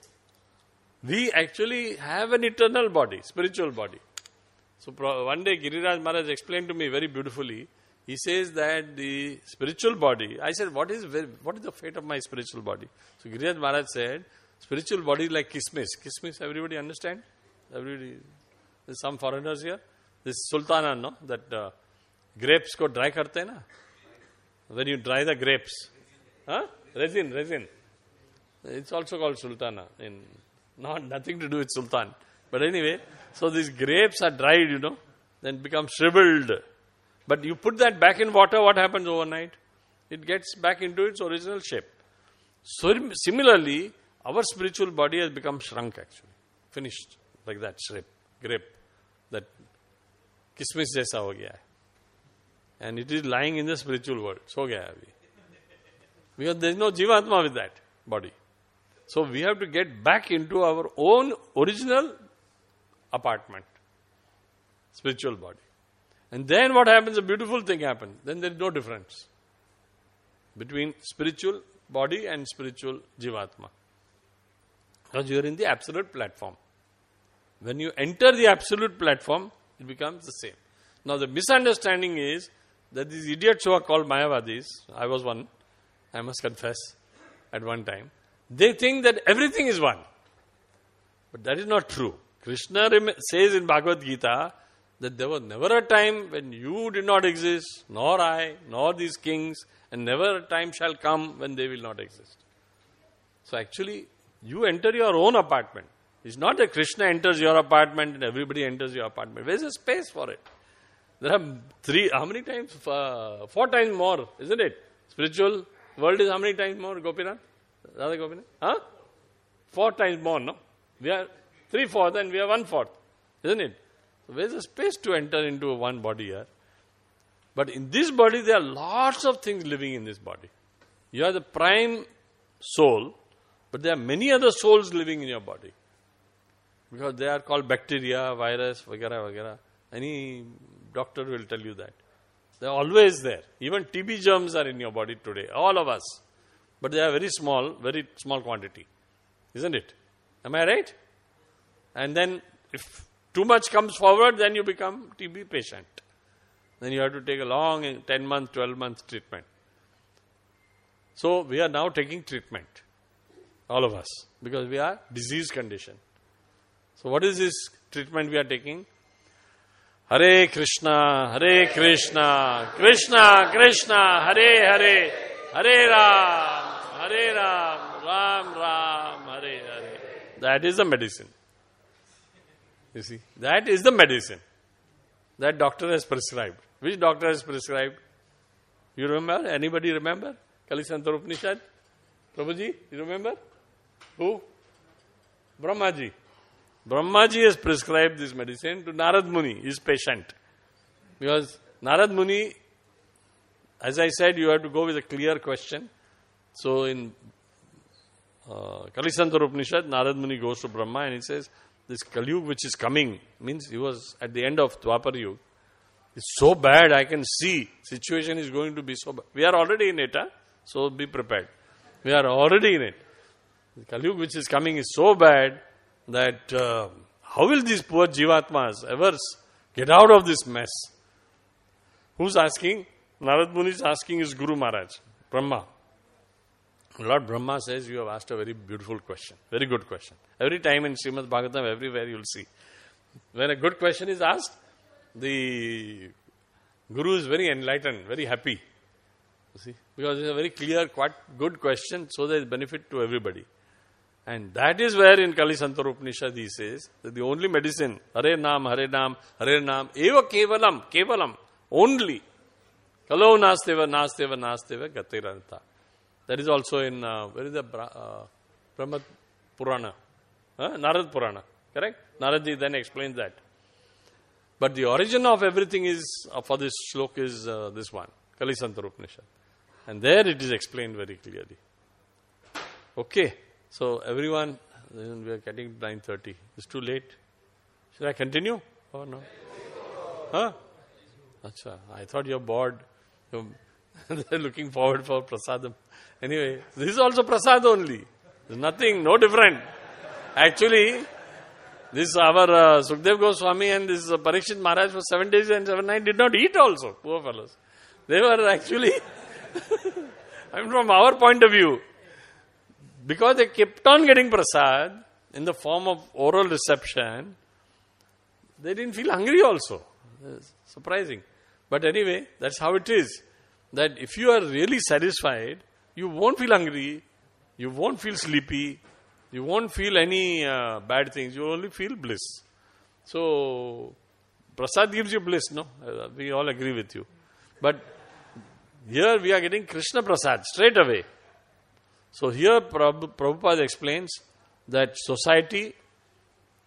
We actually have an eternal body, spiritual body. So one day Giriraj Maharaj explained to me very beautifully. He says that the spiritual body, I said, what is what is the fate of my spiritual body? So Giriraj Maharaj said, spiritual body is like kismis. Kismis, everybody understand? Everybody, there's some foreigners here. This sultana, no? That uh, grapes ko dry karte na? When you dry the grapes. Huh? Resin, resin. It's also called sultana. In not nothing to do with sultan. But anyway, so these grapes are dried, you know, then become shriveled. But you put that back in water, what happens overnight? It gets back into its original shape. So similarly, our spiritual body has become shrunk actually. finished. Like that, grape, grape. That kismis jaisa ho gaya hai. And it is lying in the spiritual world. So gaya hai abhi. Because there is no Jivatma with that body. So we have to get back into our own original apartment. Spiritual body. And then what happens? A beautiful thing happens. Then there is no difference between spiritual body and spiritual Jivatma. Because you are in the absolute platform. When you enter the absolute platform, it becomes the same. Now the misunderstanding is that these idiots who are called Mayavadis, I was one, I must confess, at one time, they think that everything is one. But that is not true. Krishna says in Bhagavad Gita that there was never a time when you did not exist, nor I, nor these kings, and never a time shall come when they will not exist. So actually, you enter your own apartment. It's not that Krishna enters your apartment and everybody enters your apartment. Where's the space for it? There are three, how many times? Uh, four times more, isn't it? Spiritual world is how many times more, Gopinath? Radha Gopinath? Huh? Four times more, no? We are three-fourth and we are one-fourth, isn't it? So where's the space to enter into one body here? But in this body, there are lots of things living in this body. You are the prime soul, but there are many other souls living in your body. Because they are called bacteria, virus, vagara, vagara. Any doctor will tell you that. They are always there. Even T B germs are in your body today, all of us. But they are very small, very small quantity. Isn't it? Am I right? And then if too much comes forward, then you become T B patient. Then you have to take a long ten month, twelve month treatment. So we are now taking treatment. All of us. Because we are disease condition. So what is this treatment we are taking? Hare Krishna, Hare Krishna, Krishna Krishna, Hare Hare, Hare Ram, Hare Ram, Ram Ram, Hare Hare. That is the medicine. You see, that is the medicine that doctor has prescribed. Which doctor has prescribed? You remember? Anybody remember? Kalisantar Upanishad? Prabhuji, you remember? Who? Brahmaji. Brahmaji has prescribed this medicine to Narad Muni, his patient. Because Narad Muni, as I said, you have to go with a clear question. So in uh, Kalisantar Upanishad, Narad Muni goes to Brahma and he says, this Kali Yuga which is coming, means he was at the end of Dwapar Yuga, it's so bad, I can see, situation is going to be so bad. We are already in it, huh? So be prepared. We are already in it. The Kali Yuga which is coming is so bad that uh, how will these poor Jivatmas ever get out of this mess? Who's asking? Narad Muni is asking his Guru Maharaj, Brahma. Lord Brahma says, you have asked a very beautiful question, very good question. Every time in Srimad Bhagavatam, everywhere you will see. When a good question is asked, the Guru is very enlightened, very happy. You see, because it's a very clear, quite good question, so there is benefit to everybody. And that is where in Kalisantar Upanishad he says that the only medicine, Hare Nam, Hare Nam, Hare Nam, Eva Kevalam, Kevalam, only. Kalo Nasteva, Nasteva, Nasteva, Gatiranta. That is also in, uh, where is the uh, Brahma Purana? Huh? Narad Purana, correct? Naradji then explains that. But the origin of everything is, uh, for this slok is uh, this one, Kalisantar Upanishad. And there it is explained very clearly. Okay. So everyone, we are getting nine thirty. It's too late. Should I continue or no? Huh? Achha, I thought you're bored. You're looking forward for prasadam. Anyway, this is also prasad only. There's nothing, no different. Actually, this our uh, Sukdev Goswami and this uh, Parikshit Maharaj for seven days and seven nights did not eat also. Poor fellows. They were actually, I mean from our point of view, because they kept on getting prasad in the form of oral reception, they didn't feel hungry also. It's surprising. But anyway, that's how it is. That if you are really satisfied, you won't feel hungry, you won't feel sleepy, you won't feel any uh, bad things, you only feel bliss. So, prasad gives you bliss, no? Uh, we all agree with you. But here we are getting Krishna prasad straight away. So here Prabhupada explains that society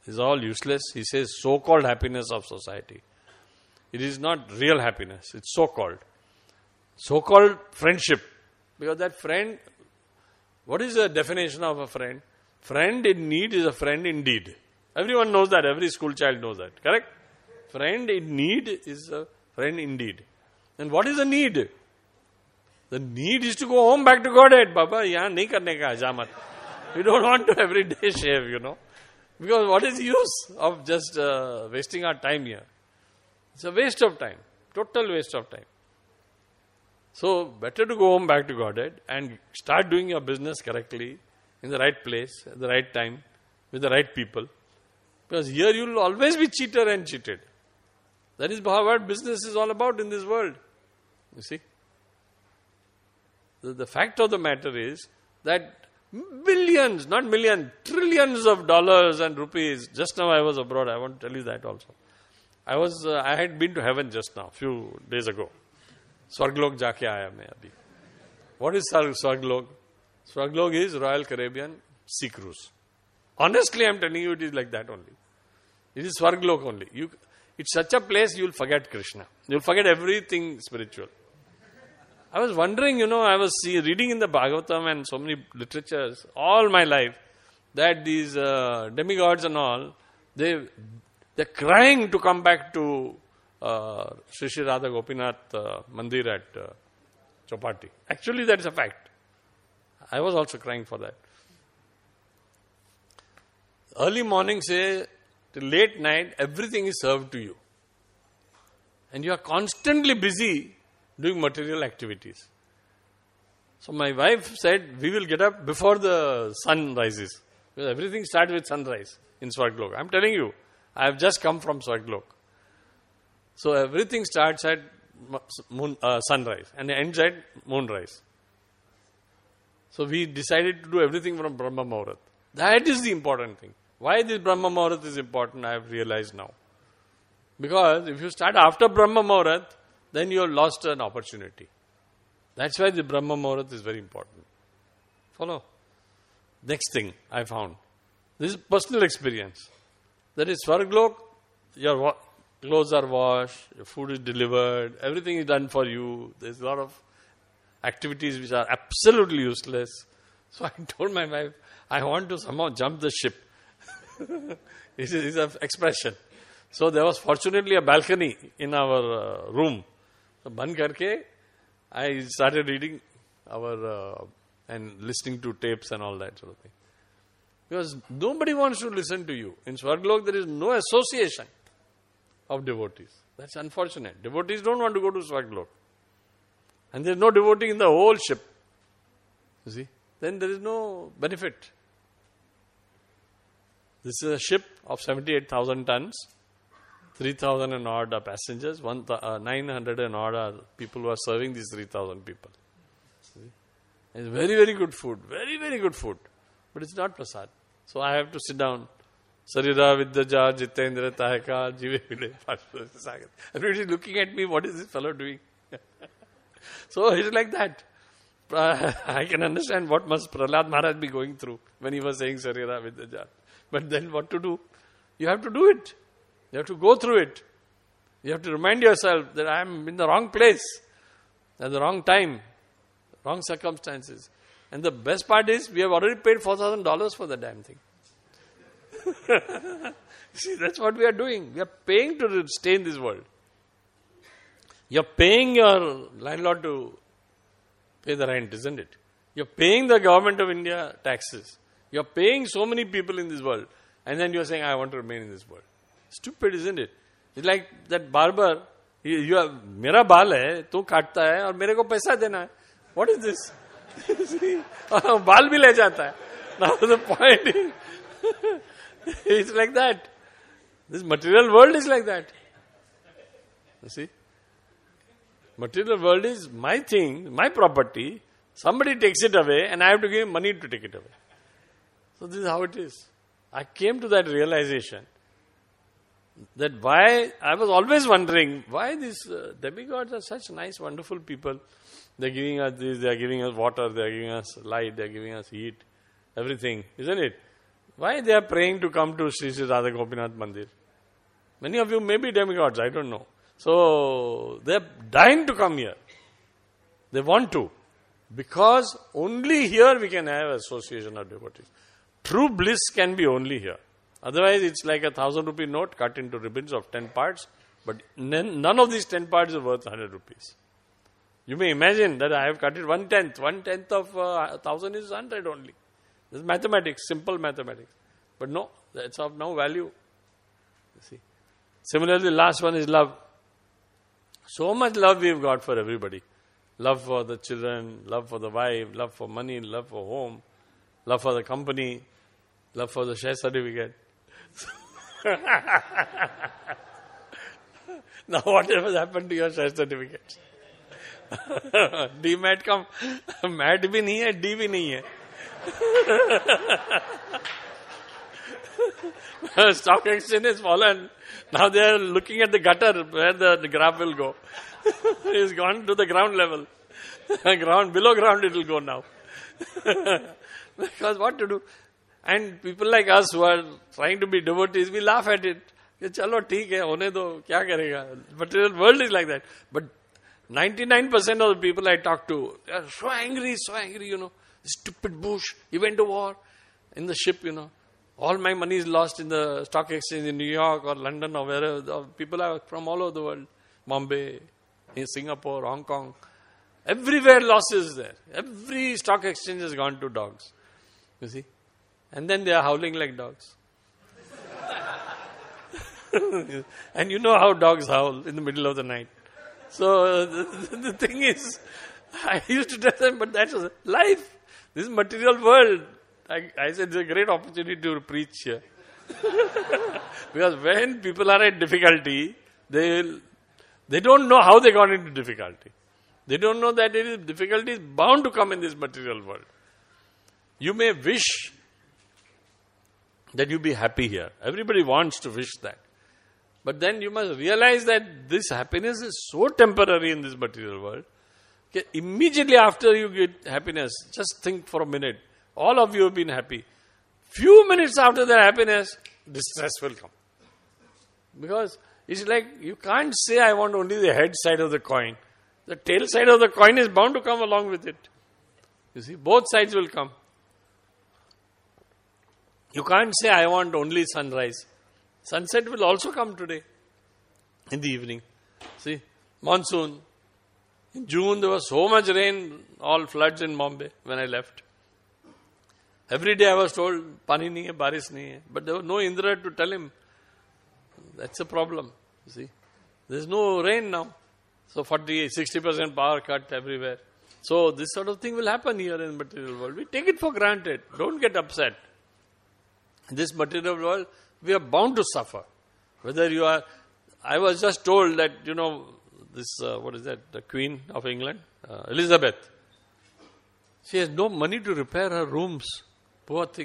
is all useless. He says so-called happiness of society. It is not real happiness. It's so-called. So-called friendship. Because that friend, what is the definition of a friend? Friend in need is a friend indeed. Everyone knows that. Every school child knows that. Correct? Friend in need is a friend indeed. And what is the need? The need is to go home back to Godhead. Baba, yahan nahi karne ka hajamat. We don't want to every day shave, you know. Because what is the use of just uh, wasting our time here? It's a waste of time. Total waste of time. So, better to go home back to Godhead and start doing your business correctly, in the right place, at the right time, with the right people. Because here you will always be cheated and cheated. That is what business is all about in this world. You see? The, the fact of the matter is that billions, not millions, trillions of dollars and rupees. Just now I was abroad. I want to tell you that also. I was, uh, I had been to heaven just now, few days ago. Swarglok jaake aaya main abhi. What is Swarglok? Swarglok is Royal Caribbean Sea Cruise. Honestly, I am telling you, it is like that only. It is Swarglok only. You, it's such a place you will forget Krishna. You will forget everything spiritual. I was wondering, you know, I was see, reading in the Bhagavatam and so many literatures all my life that these uh, demigods and all, they, they're crying to come back to uh, Sri Sri Radha Gopinath uh, Mandir at uh, Chopati. Actually, that is a fact. I was also crying for that. Early morning, say, till late night, everything is served to you. And you are constantly busy doing material activities. So my wife said, we will get up before the sun rises. Because everything starts with sunrise in Swarglok. I'm telling you, I have just come from Swarglok. So everything starts at moon, uh, sunrise and ends at moonrise. So we decided to do everything from Brahma Muhurat. That is the important thing. Why this Brahma Muhurat is important, I have realized now. Because if you start after Brahma Muhurat, then you have lost an opportunity. That's why the Brahma Muhurat is very important. Follow? Next thing I found. This is personal experience. That is Swarglok, your wa- clothes are washed, your food is delivered, everything is done for you. There's a lot of activities which are absolutely useless. So I told my wife, I want to somehow jump the ship. This is an expression. So there was fortunately a balcony in our uh, room. So ban karke, I started reading our uh, and listening to tapes and all that sort of thing. Because nobody wants to listen to you. In Swarglok there is no association of devotees. That's unfortunate. Devotees don't want to go to Swarglok. And there is no devotee in the whole ship. You see? Then there is no benefit. This is a ship of seventy-eight thousand tons. three thousand and odd are passengers. One, uh, nine hundred and odd are people who are serving these three thousand people. See? It's very, very good food. Very, very good food. But it's not prasad. So I have to sit down. Sarira Vidyaja Jitendra Tahaka Jive Vile. Everybody is looking at me. What is this fellow doing? So it's like that. Uh, I can understand what must Prahlad Maharaj be going through when he was saying Sarira Vidyaja. But then what to do? You have to do it. You have to go through it. You have to remind yourself that I am in the wrong place, at the wrong time, wrong circumstances. And the best part is, we have already paid four thousand dollars for the damn thing. See, that's what we are doing. We are paying to stay in this world. You are paying your landlord to pay the rent, isn't it? You are paying the government of India taxes. You are paying so many people in this world. And then you are saying, I want to remain in this world. Stupid, isn't it? It's like that barber, you, you have, mera baal hai, tu katta hai, aur mere ko paisa dena hai. What is this? See, baal bhi le jata hai. Now the point is, it's like that. This material world is like that. You see? Material world is my thing, my property. Somebody takes it away and I have to give him money to take it away. So this is how it is. I came to that realization that why, I was always wondering, why these uh, demigods are such nice, wonderful people. They're giving us this, they're giving us water, they're giving us light, they're giving us heat, everything, isn't it? Why they are praying to come to Sri Sri Radha Gopinath Mandir? Many of you may be demigods, I don't know. So, they are dying to come here. They want to. Because only here we can have association of devotees. True bliss can be only here. Otherwise, it's like a thousand rupee note cut into ribbons of ten parts. But none of these ten parts are worth hundred rupees. You may imagine that I have cut it one tenth. One tenth of uh, a thousand is hundred only. This is mathematics, simple mathematics. But no, that's of no value. You see. Similarly, last one is love. So much love we've got for everybody. Love for the children, love for the wife, love for money, love for home, love for the company, love for the share certificate. Now whatever happened to your share certificates? D-mat come, mat bhi nahi hai, D bhi nahi hai. Stock exchange has fallen. Now they are looking at the gutter where the, the graph will go. It's gone to the ground level. ground Below ground it will go now. Because what to do? And people like us who are trying to be devotees, we laugh at it. Chalo, theek hai, hone do, kya karega? Material world is like that. But ninety-nine percent of the people I talk to, they are so angry, so angry, you know. Stupid Bush, he went to war in the ship, you know. All my money is lost in the stock exchange in New York or London or wherever. People are from all over the world. Bombay, in Singapore, Hong Kong. Everywhere losses there. Every stock exchange has gone to dogs. You see? And then they are howling like dogs. And you know how dogs howl in the middle of the night. So the, the thing is, I used to tell them, but that's life. This material world. I, I said it's a great opportunity to preach here. Because when people are in difficulty, they they don't know how they got into difficulty. They don't know that it is, difficulty is bound to come in this material world. You may wish that you be happy here. Everybody wants to wish that. But then you must realize that this happiness is so temporary in this material world. Okay, immediately after you get happiness, just think for a minute. All of you have been happy. Few minutes after the happiness, distress will come. Because it's like you can't say I want only the head side of the coin. The tail side of the coin is bound to come along with it. You see, both sides will come. You can't say I want only sunrise. Sunset will also come today in the evening. See, monsoon. In June there was so much rain, all floods in Bombay when I left. Every day I was told, pani nahi hai, baris nahi hai. But there was no Indra to tell him. That's a problem. You see, there's no rain now. So forty, sixty percent power cut everywhere. So this sort of thing will happen here in the material world. We take it for granted. Don't get upset. In this material world, we are bound to suffer. Whether you are, I was just told that, you know, this, uh, what is that, the Queen of England, uh, Elizabeth, she has no money to repair her rooms. Poor thing.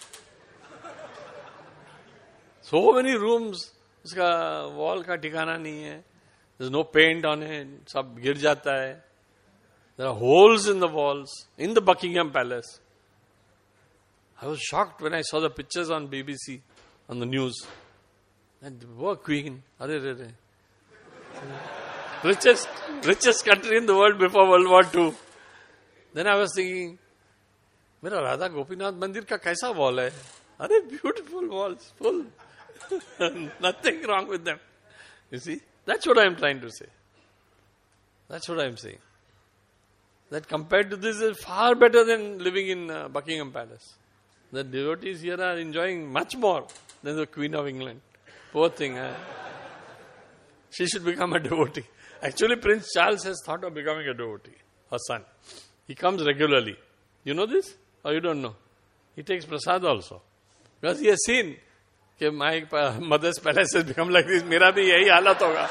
So many rooms, uska wall ka ठिकाना नहीं है. There's no paint on it. सब गिर जाता है. There are holes in the walls in the Buckingham Palace. I was shocked when I saw the pictures on B B C, on the news. And the poor Queen, are, are, are. richest, richest country in the world before World War Two. Then I was thinking, मेरा राधा गोपीनाथ मंदिर का कैसा wall है? अरे beautiful walls, full. Nothing wrong with them. You see, that's what I am trying to say. That's what I am saying. That compared to this is far better than living in uh, Buckingham Palace. The devotees here are enjoying much more than the Queen of England. Poor thing. Huh? She should become a devotee. Actually, Prince Charles has thought of becoming a devotee. Her son. He comes regularly. You know this? Or you don't know? He takes prasad also. Because he has seen that my mother's palace has become like this. Mera bhi yahi halat hoga.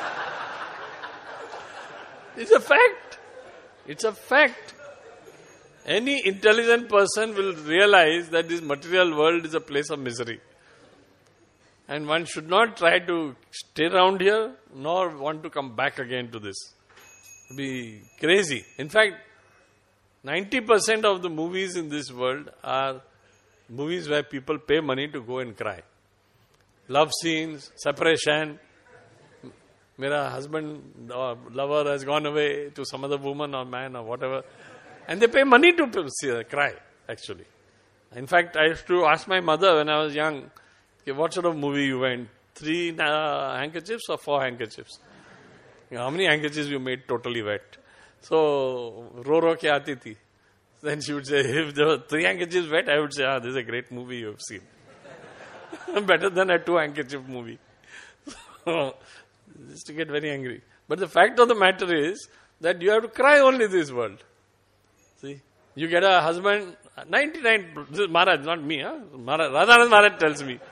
It's a fact. It's a fact. Any intelligent person will realize that this material world is a place of misery. And one should not try to stay around here, nor want to come back again to this. It'd be crazy. In fact, ninety percent of the movies in this world are movies where people pay money to go and cry. Love scenes, separation. Mera husband or lover has gone away to some other woman or man or whatever. And they pay money to see, cry, actually. In fact, I used to ask my mother when I was young, okay, what sort of movie you went? Three uh, handkerchiefs or four handkerchiefs? How many handkerchiefs you made totally wet? So, ro ro ke aati thi. Then she would say, if there were three handkerchiefs wet, I would say, ah, this is a great movie you have seen. Better than a two handkerchief movie. So, just to get very angry. But the fact of the matter is that you have to cry only this world. See, you get a husband, ninety-nine, this is Maharaj, not me, huh? Maharaj, Radhanand Maharaj tells me.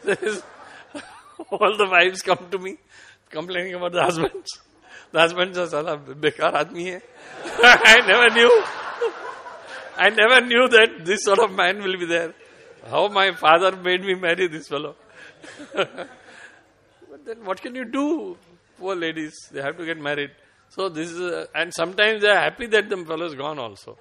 All the wives come to me complaining about the husbands. The husbands are sala bekar aadmi hai. I never knew. I never knew that this sort of man will be there. How my father made me marry this fellow. But then what can you do? Poor ladies, they have to get married. So this is, a, and sometimes they are happy that the fellow is gone also.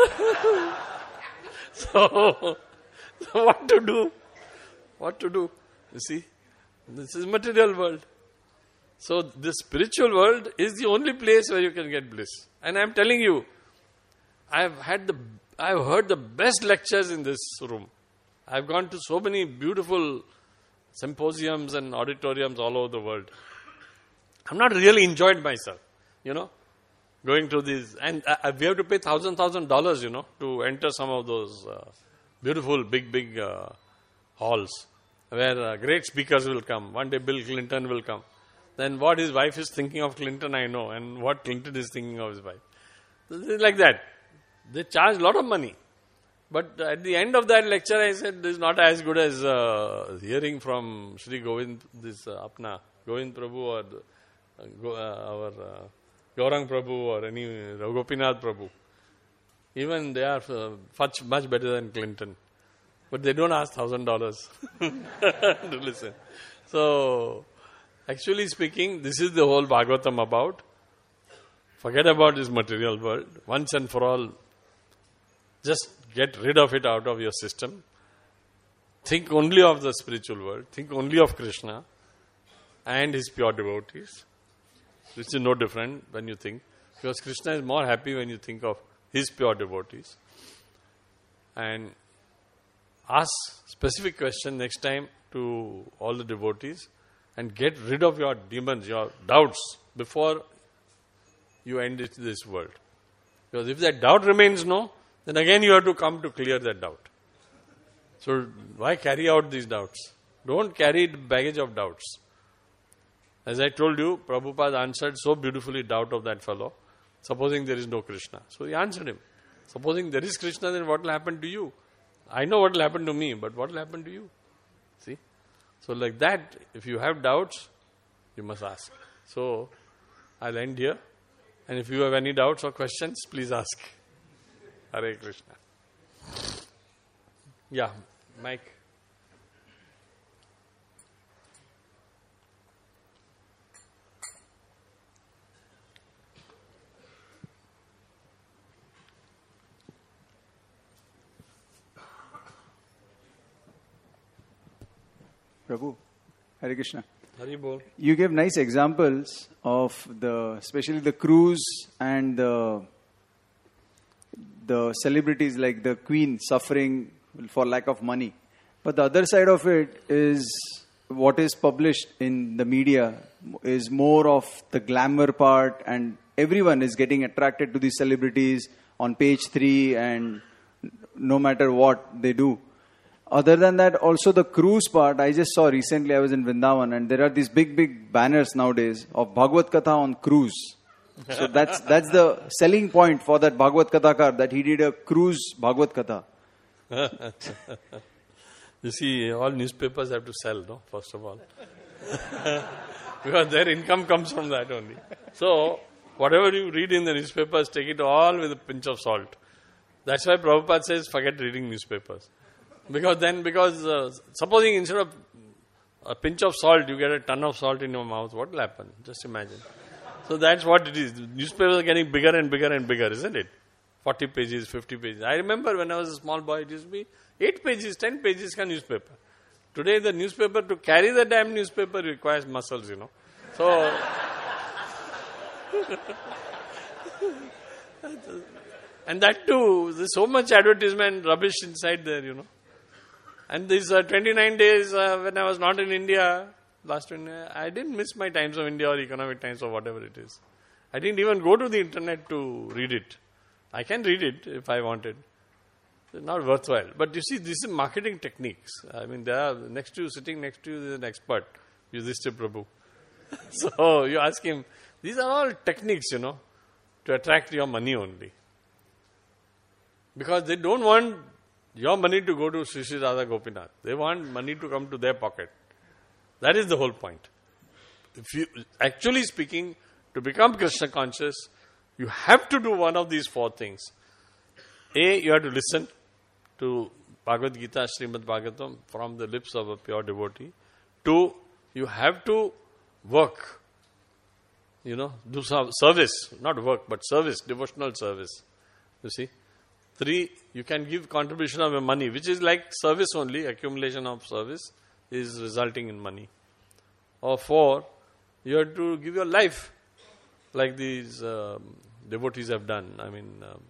so, so what to do? What to do? You see, this is material world. So the spiritual world is the only place where you can get bliss. And I am telling you, I have had the, I have heard the best lectures in this room. I have gone to so many beautiful symposiums and auditoriums all over the world. I have not really enjoyed myself, you know, going to these. And uh, we have to pay thousand, thousand dollars, you know, to enter some of those uh, beautiful, big, big uh, halls where uh, great speakers will come. One day Bill Clinton will come. Then what his wife is thinking of Clinton, I know, and what Clinton is thinking of his wife. It's like that. They charge a lot of money. But at the end of that lecture, I said, this is not as good as uh, hearing from Sri Govind, this uh, Apna, Govind Prabhu or uh, Go, uh, our uh, Gaurang Prabhu or any uh, Gopinath Prabhu. Even they are uh, much, much better than Clinton. But they don't ask thousand dollars to listen. So, actually speaking, this is the whole Bhagavatam about. Forget about this material world. Once and for all, just get rid of it out of your system. Think only of the spiritual world. Think only of Krishna and his pure devotees. Which is no different when you think. Because Krishna is more happy when you think of his pure devotees. And ask specific question next time to all the devotees and get rid of your demons, your doubts before you end it, this world. Because if that doubt remains no, then again you have to come to clear that doubt. So why carry out these doubts? Don't carry the baggage of doubts. As I told you, Prabhupada answered so beautifully doubt of that fellow. Supposing there is no Krishna. So he answered him. Supposing there is Krishna, then what will happen to you? I know what will happen to me, but what will happen to you? See? So like that, if you have doubts, you must ask. So, I'll end here. And if you have any doubts or questions, please ask. Hare Krishna. Yeah, Mike. Prabhu, Hare Krishna. Hari Bol. You gave nice examples of the, especially the cruise and the, the celebrities like the Queen suffering for lack of money. But the other side of it is what is published in the media is more of the glamour part, and everyone is getting attracted to these celebrities on page three and no matter what they do. Other than that, also the cruise part, I just saw recently, I was in Vrindavan, and there are these big, big banners nowadays of Bhagavad Katha on cruise. So that's that's the selling point for that Bhagavad Kathakar, that he did a cruise Bhagavad Katha. You see, all newspapers have to sell, no? First of all. Because their income comes from that only. So, whatever you read in the newspapers, take it all with a pinch of salt. That's why Prabhupada says, forget reading newspapers. Because then, because uh, supposing instead of a pinch of salt, you get a ton of salt in your mouth, what will happen? Just imagine. So that's what it is. Newspapers are getting bigger and bigger and bigger, isn't it? forty pages, fifty pages. I remember when I was a small boy, it used to be eight pages, ten pages ka newspaper. Today the newspaper, to carry the damn newspaper requires muscles, you know. So, and that too, there's so much advertisement rubbish inside there, you know. And these uh, twenty-nine days uh, when I was not in India, last one, I didn't miss my Times of India or Economic Times or whatever it is. I didn't even go to the internet to read it. I can read it if I wanted. It's not worthwhile. But you see, this is marketing techniques. I mean, there are next to you, sitting next to you, there's an expert, Yudhishthir Prabhu. So you ask him, these are all techniques, you know, to attract your money only. Because they don't want your money to go to Sri Sri Radha Gopinath. They want money to come to their pocket. That is the whole point. If you, actually speaking, to become Krishna conscious, you have to do one of these four things. A, you have to listen to Bhagavad Gita, Srimad Bhagavatam from the lips of a pure devotee. Two, you have to work. You know, do some service, not work, but service, devotional service. You see. Three, you can give contribution of your money, which is like service only, accumulation of service is resulting in money. Or four, you have to give your life, like these um, devotees have done. I mean, um,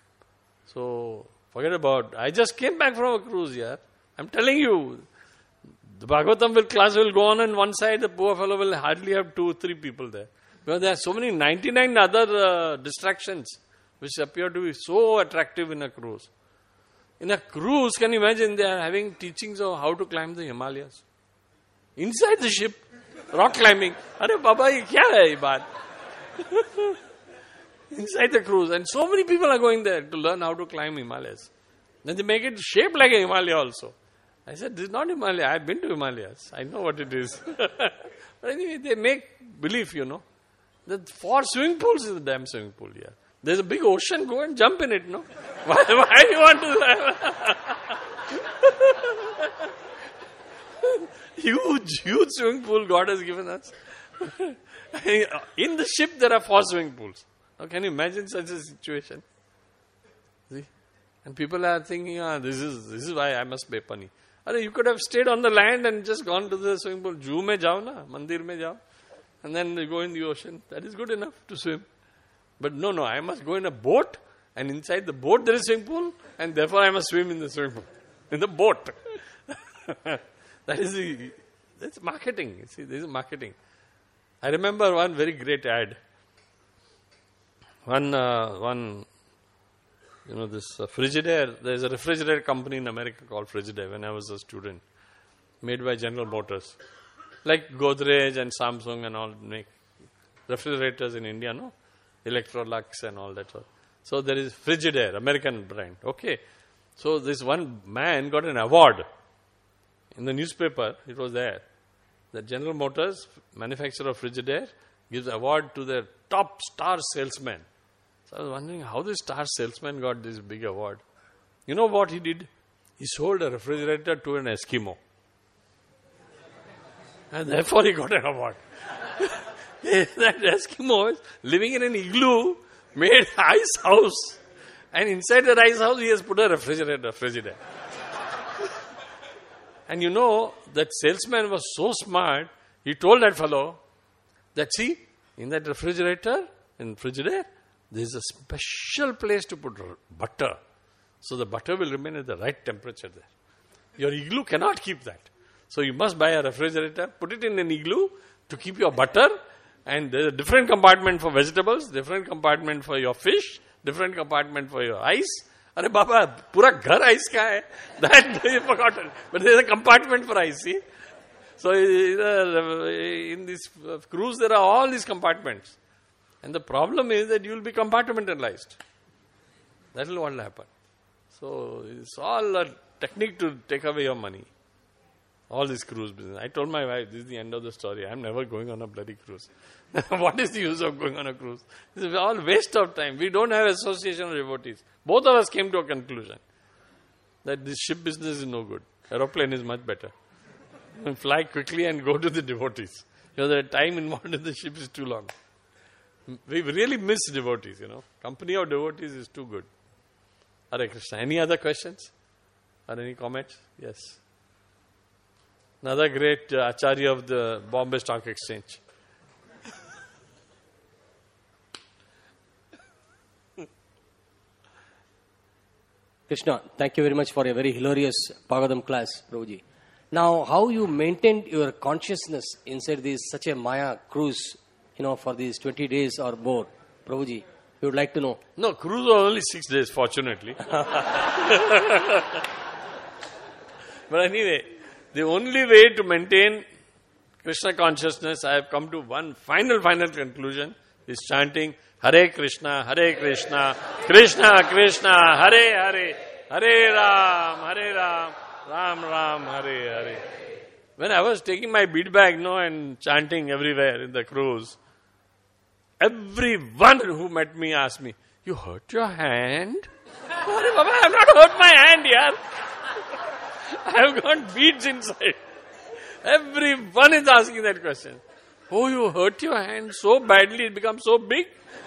so forget about, I just came back from a cruise here. I'm telling you, the Bhagavatam will, class will go on on one side, the poor fellow will hardly have two, three people there. Because there are so many ninety-nine other uh, distractions which appear to be so attractive in a cruise. In a cruise, can you imagine they are having teachings of how to climb the Himalayas? Inside the ship, rock climbing. Arey Baba, ye kya hai ye baat? Inside the cruise. And so many people are going there to learn how to climb Himalayas. Then they make it shaped like a Himalaya also. I said, this is not Himalaya. I have been to Himalayas. I know what it is. But anyway, they make belief, you know. That four swimming pools is a damn swimming pool here. There's a big ocean, go and jump in it, no? Why, why do you want to... huge, huge swimming pool God has given us. In the ship there are four swimming pools. Now can you imagine such a situation? See? And people are thinking, ah, this is this is why I must pay money. You could have stayed on the land and just gone to the swimming pool. Zoo mein jao na, mandir mein jao. And then go in the ocean. That is good enough to swim. But no, no, I must go in a boat, and inside the boat there is a swimming pool, and therefore I must swim in the swimming pool. In the boat. That is the, that's marketing. You see, this is marketing. I remember one very great ad. One, uh, one, you know, this uh, Frigidaire, there's a refrigerator company in America called Frigidaire when I was a student, made by General Motors. Like Godrej and Samsung and all make refrigerators in India, no? Electrolux and all that. So there is Frigidaire, American brand. Okay. So this one man got an award. In the newspaper, it was there. The General Motors, manufacturer of Frigidaire, gives award to their top star salesman. So I was wondering how this star salesman got this big award. You know what he did? He sold a refrigerator to an Eskimo. And therefore he got an award. That Eskimo is living in an igloo, made ice house. And inside the ice house he has put a refrigerator, Frigidaire. And you know, that salesman was so smart, he told that fellow that, see, in that refrigerator, in Frigidaire, there is a special place to put butter. So the butter will remain at the right temperature there. Your igloo cannot keep that. So you must buy a refrigerator, put it in an igloo to keep your butter, and there's a different compartment for vegetables, different compartment for your fish, different compartment for your ice. Arey Baba, pura ghar ice ka hai. That you forgotten. But there's a compartment for ice, see? So in this cruise there are all these compartments. And the problem is that you will be compartmentalized. That is what will happen. So it's all a technique to take away your money. All this cruise business. I told my wife, this is the end of the story. I'm never going on a bloody cruise. What is the use of going on a cruise? This is all waste of time. We don't have association of devotees. Both of us came to a conclusion that this ship business is no good. Aeroplane is much better. Fly quickly and go to the devotees. Because the time involved in the ship is too long. We really miss devotees, you know. Company of devotees is too good. Hare Krishna. Any other questions? Or any comments? Yes. Another great uh, Acharya of the Bombay Stock Exchange. Krishna, thank you very much for a very hilarious Bhagavatam class, Prabhuji. Now, how you maintained your consciousness inside this such a Maya cruise, you know, for these twenty days or more, Prabhuji, we would like to know. No, cruise was only six days, fortunately. But anyway, the only way to maintain Krishna consciousness, I have come to one final, final conclusion, is chanting Hare Krishna, Hare Krishna, Krishna Krishna, Hare Hare, Hare Ram, Hare Ram, Ram Ram, Hare Hare. When I was taking my bead bag, no, and chanting everywhere in the cruise, everyone who met me asked me, "You hurt your hand?" Hare Baba, I have not hurt my hand, yaar. I have got beads inside. Everyone is asking that question. Oh, you hurt your hand so badly, it becomes so big?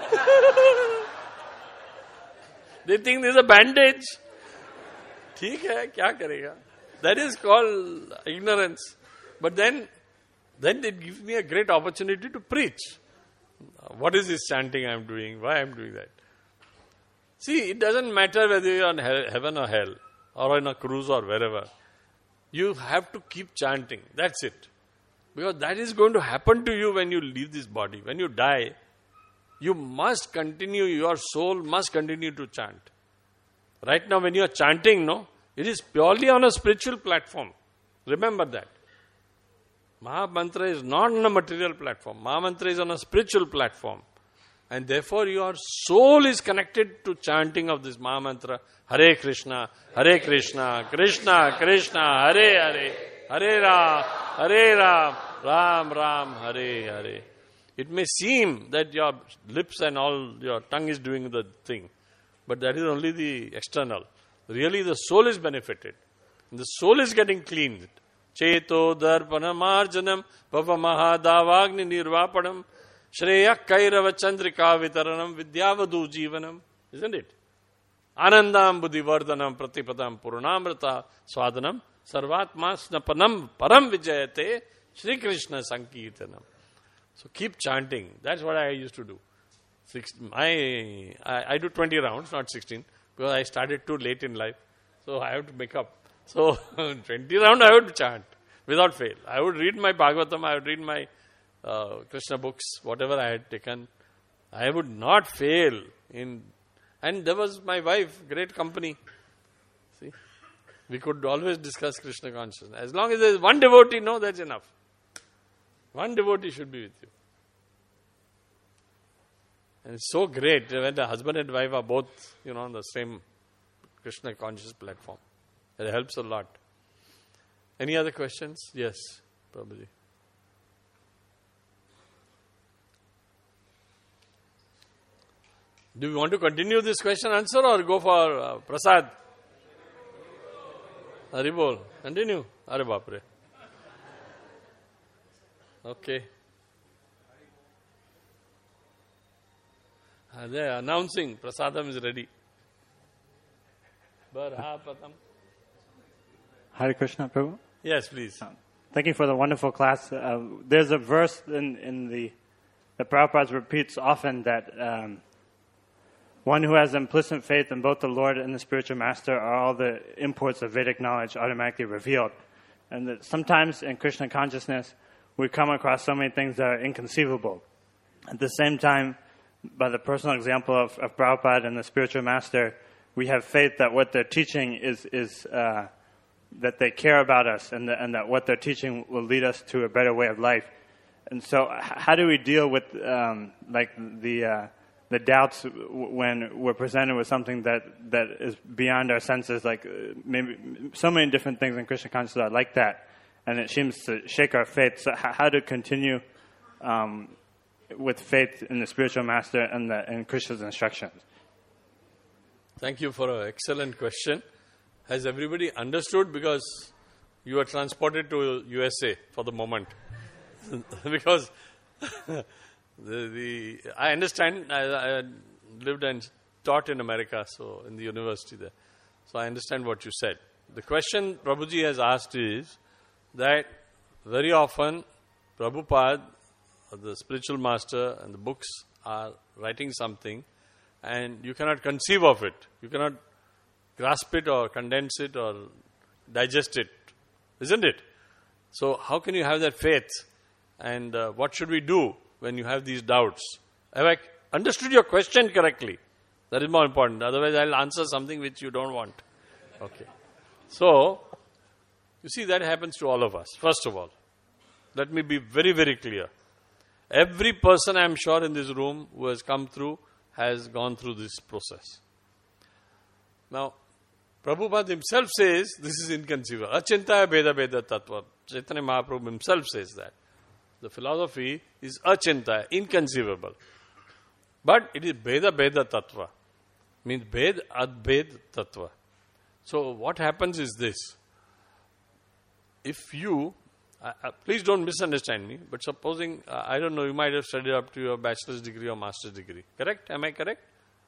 They think there's a bandage. ठीक है, क्या करेगा? That is called ignorance. But then, then it gives me a great opportunity to preach. What is this chanting I am doing? Why I am doing that? See, it doesn't matter whether you are on he- heaven or hell, or on a cruise or wherever. You have to keep chanting. That's it. Because that is going to happen to you when you leave this body. When you die, you must continue, your soul must continue to chant. Right now when you are chanting, no, it is purely on a spiritual platform. Remember that. Maha Mantra is not on a material platform. Maha Mantra is on a spiritual platform. And therefore your soul is connected to chanting of this Maha Mantra. Hare Krishna, Hare Krishna, Krishna Krishna, Hare Hare, Hare Ram, Hare Ram, Ram Ram, Hare Hare. It may seem that your lips and all, your tongue is doing the thing. But that is only the external. Really the soul is benefited. And the soul is getting cleansed. Cheto darpanam arjanam bhava mahadavagni nirvapanam shreya kairava chandrika vitaranam vidyavadu jivanam. Isn't it? Anandam buddhivardhanam pratipadam purnamrata swadanam sarvatma snapanam param vijayate Shri Krishna sankirtanam. So keep chanting. That's what I used to do. Six, my, I, I do twenty rounds, not sixteen, because I started too late in life. So I have to make up. So twenty rounds I would chant without fail. I would read my Bhagavatam, I would read my uh, Krishna books, whatever I had taken. I would not fail in. And there was my wife, great company. See, we could always discuss Krishna consciousness. As long as there is one devotee, no, that's enough. One devotee should be with you. And it's so great when the husband and wife are both, you know, on the same Krishna conscious platform. It helps a lot. Any other questions? Yes, probably. Do you want to continue this question answer or go for uh, Prasad? Haribol. Continue. Are Bapre. Okay. Uh, they are announcing Prasadam is ready. Barhapatam. Hare Krishna, Prabhu. Yes, please. Thank you for the wonderful class. Uh, there's a verse in, in the that Prabhupada repeats often that um, one who has implicit faith in both the Lord and the spiritual master are all the imports of Vedic knowledge automatically revealed. And that sometimes in Krishna consciousness, we come across so many things that are inconceivable. At the same time, by the personal example of, of Prabhupada and the spiritual master, we have faith that what they're teaching is, is uh, that they care about us and, the, and that what they're teaching will lead us to a better way of life. And so how do we deal with um, like the uh, the doubts when we're presented with something that, that is beyond our senses, like uh, maybe so many different things in Krishna consciousness are like that, and it seems to shake our faith. So how to continue um, with faith in the spiritual master and, the, and Krishna's instructions? Thank you for an excellent question. Has everybody understood? Because you are transported to U S A for the moment. Because the, the I understand. I, I lived and taught in America, so in the university there. So I understand what you said. The question Prabhuji has asked is that very often Prabhupada, the spiritual master, and the books are writing something and you cannot conceive of it. You cannot grasp it or condense it or digest it. Isn't it? So how can you have that faith? And uh, what should we do when you have these doubts? Have I understood your question correctly? That is more important. Otherwise, I'll answer something which you don't want. Okay. So, you see, that happens to all of us. First of all, let me be very, very clear. Every person, I'm sure, in this room who has come through has gone through this process. Now, Prabhupada himself says this is inconceivable. Achintaya Beda Beda Tattva. Chaitanya Mahaprabhu himself says that. The philosophy is achintaya, inconceivable. But it is Beda Beda Tattva. Means Bed Adbed Tattva. So what happens is this. If you, uh, uh, please don't misunderstand me, but supposing, uh, I don't know, you might have studied up to your bachelor's degree or master's degree. Correct? Am I correct?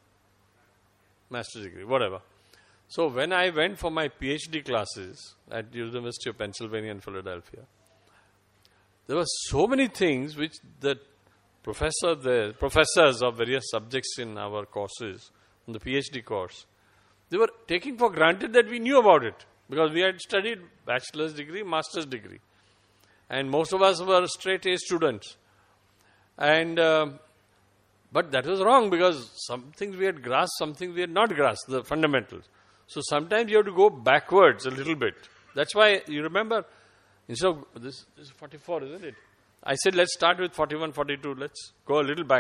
Master's degree, whatever. So when I went for my PhD classes at the University of Pennsylvania in Philadelphia, there were so many things which the professor there, professors of various subjects in our courses, in the PhD course, they were taking for granted that we knew about it because we had studied bachelor's degree, master's degree. And most of us were straight A students. And, uh, but that was wrong because some things we had grasped, some things we had not grasped, the fundamentals. So sometimes you have to go backwards a little bit. That's why, you remember, instead of, this, this is forty-four, isn't it? I said, let's start with forty-one, forty-two. Let's go a little back.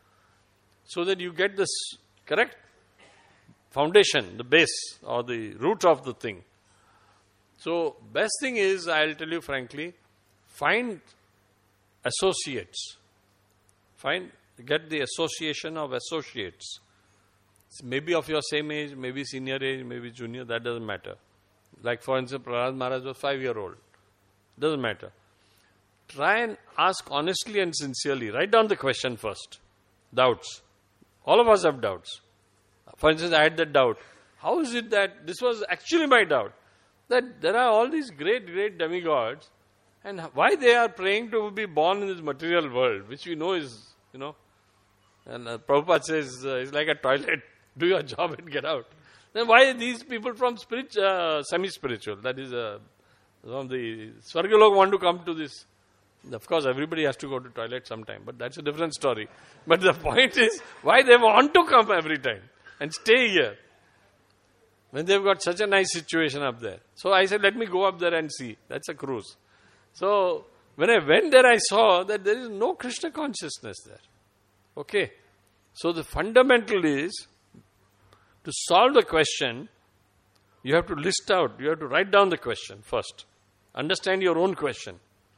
So that you get this correct foundation, the base or the root of the thing. So, best thing is, I'll tell you frankly, find associates. Find, get the association of associates. It's maybe of your same age, maybe senior age, maybe junior, that doesn't matter. Like for instance, Prahlad Maharaj was five-year-old. Doesn't matter. Try and ask honestly and sincerely. Write down the question first. Doubts. All of us have doubts. For instance, I had that doubt. How is it that this was actually my doubt? That there are all these great, great demigods, and why they are praying to be born in this material world, which we know is, you know, and uh, Prabhupada says, uh, it's like a toilet, do your job and get out. Then why are these people from spirit, uh, semi-spiritual, that is, uh, from the Swargalok want to come to this? Of course, everybody has to go to toilet sometime, but that's a different story. But the point is, why they want to come every time and stay here when they've got such a nice situation up there. So I said, let me go up there and see. That's a cruise. So when I went there, I saw that there is no Krishna consciousness there. Okay. So the fundamental is, to solve the question, you have to list out, you have to write down the question first. Understand your own question.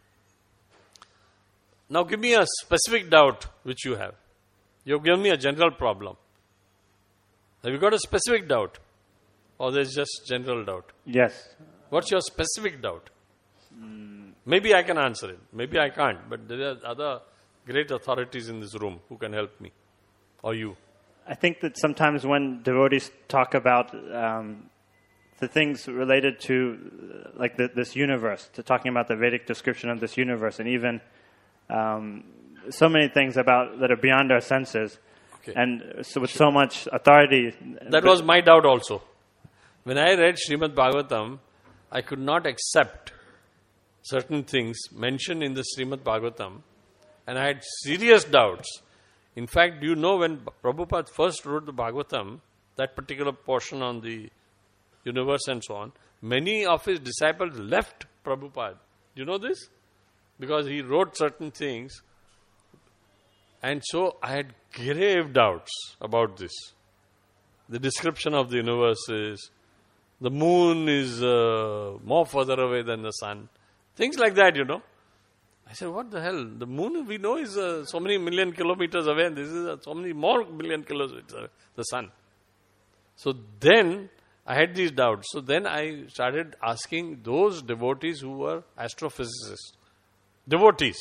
Now give me a specific doubt which you have. You have given me a general problem. Have you got a specific doubt? Or there's just general doubt? Yes. What's your specific doubt? Mm. Maybe I can answer it. Maybe I can't. But there are other great authorities in this room who can help me. Or you. I think that sometimes when devotees talk about um, the things related to uh, like the, this universe, to talking about the Vedic description of this universe, and even um, so many things about that are beyond our senses, okay. and so with so much authority. That was my doubt also. When I read Srimad Bhagavatam, I could not accept certain things mentioned in the Srimad Bhagavatam, and I had serious doubts. In fact, do you know when Prabhupada first wrote the Bhagavatam, that particular portion on the universe and so on, many of his disciples left Prabhupada. Do you know this? Because he wrote certain things, and so I had grave doubts about this. The description of the universe is, the moon is uh, more further away than the sun. Things like that, you know. I said, what the hell? The moon we know is uh, so many million kilometers away, and this is uh, so many more million kilometers away, the sun. So then I had these doubts. So then I started asking those devotees who were astrophysicists. Devotees.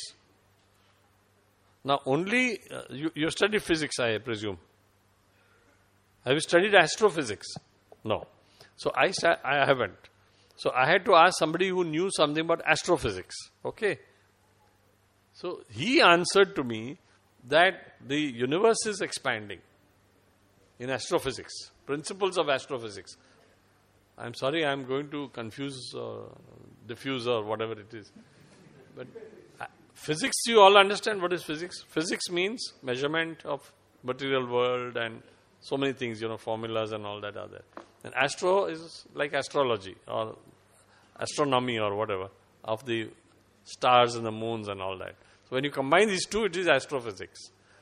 Now only, uh, you, you study physics, I presume. Have you studied astrophysics? No. So I, sta- I haven't. So I had to ask somebody who knew something about astrophysics. Okay. So he answered to me that the universe is expanding in astrophysics, principles of astrophysics. I'm sorry, I'm going to confuse, uh, diffuse or whatever it is. But uh, physics, you all understand what is physics? Physics means measurement of material world and so many things, you know, formulas and all that are there. And astro is like astrology or astronomy or whatever of the stars and the moons and all that. So when you combine these two, it is astrophysics.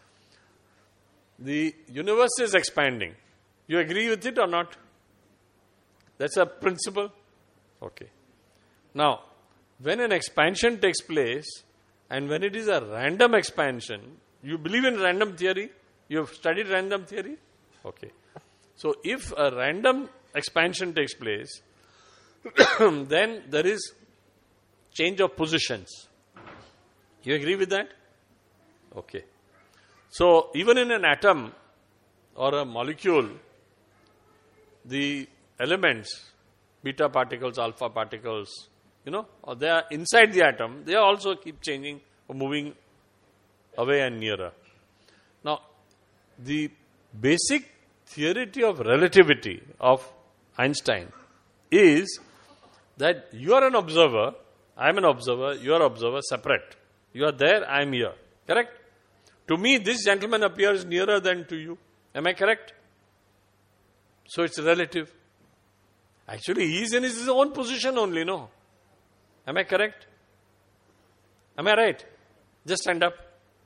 The universe is expanding. You agree with it or not? That's a principle? Okay. Now, when an expansion takes place, and when it is a random expansion, you believe in random theory? You have studied random theory? Okay. So, if a random expansion takes place, then there is change of positions. You agree with that? Okay. So, even in an atom or a molecule, the elements, beta particles, alpha particles, you know, or they are inside the atom, they also keep changing or moving away and nearer. Now, the basic theory of relativity of Einstein is that you are an observer, I am an observer, you are an observer, separate. You are there, I am here. Correct? To me, this gentleman appears nearer than to you. Am I correct? So it's relative. Actually, he is in his own position only, no? Am I correct? Am I right? Just stand up.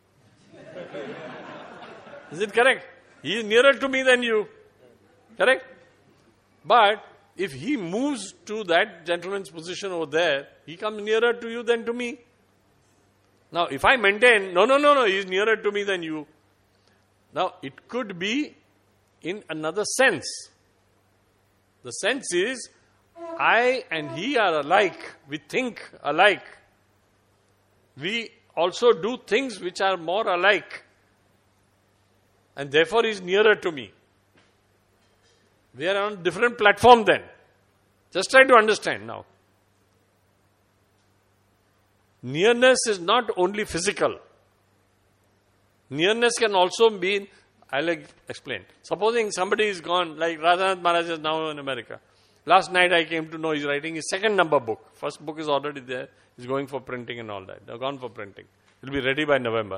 Is it correct? He is nearer to me than you. Correct? But if he moves to that gentleman's position over there, he comes nearer to you than to me. Now, if I maintain, no, no, no, no, he is nearer to me than you. Now, it could be in another sense. The sense is, I and he are alike. We think alike. We also do things which are more alike. And therefore, he is nearer to me. We are on a different platform then. Just try to understand now. Nearness is not only physical. Nearness can also mean, I'll explain. Supposing somebody is gone, like Radhanath Maharaj is now in America. Last night I came to know he's writing his second number book. First book is already there. He's going for printing and all that. They're gone for printing. It will be ready by November.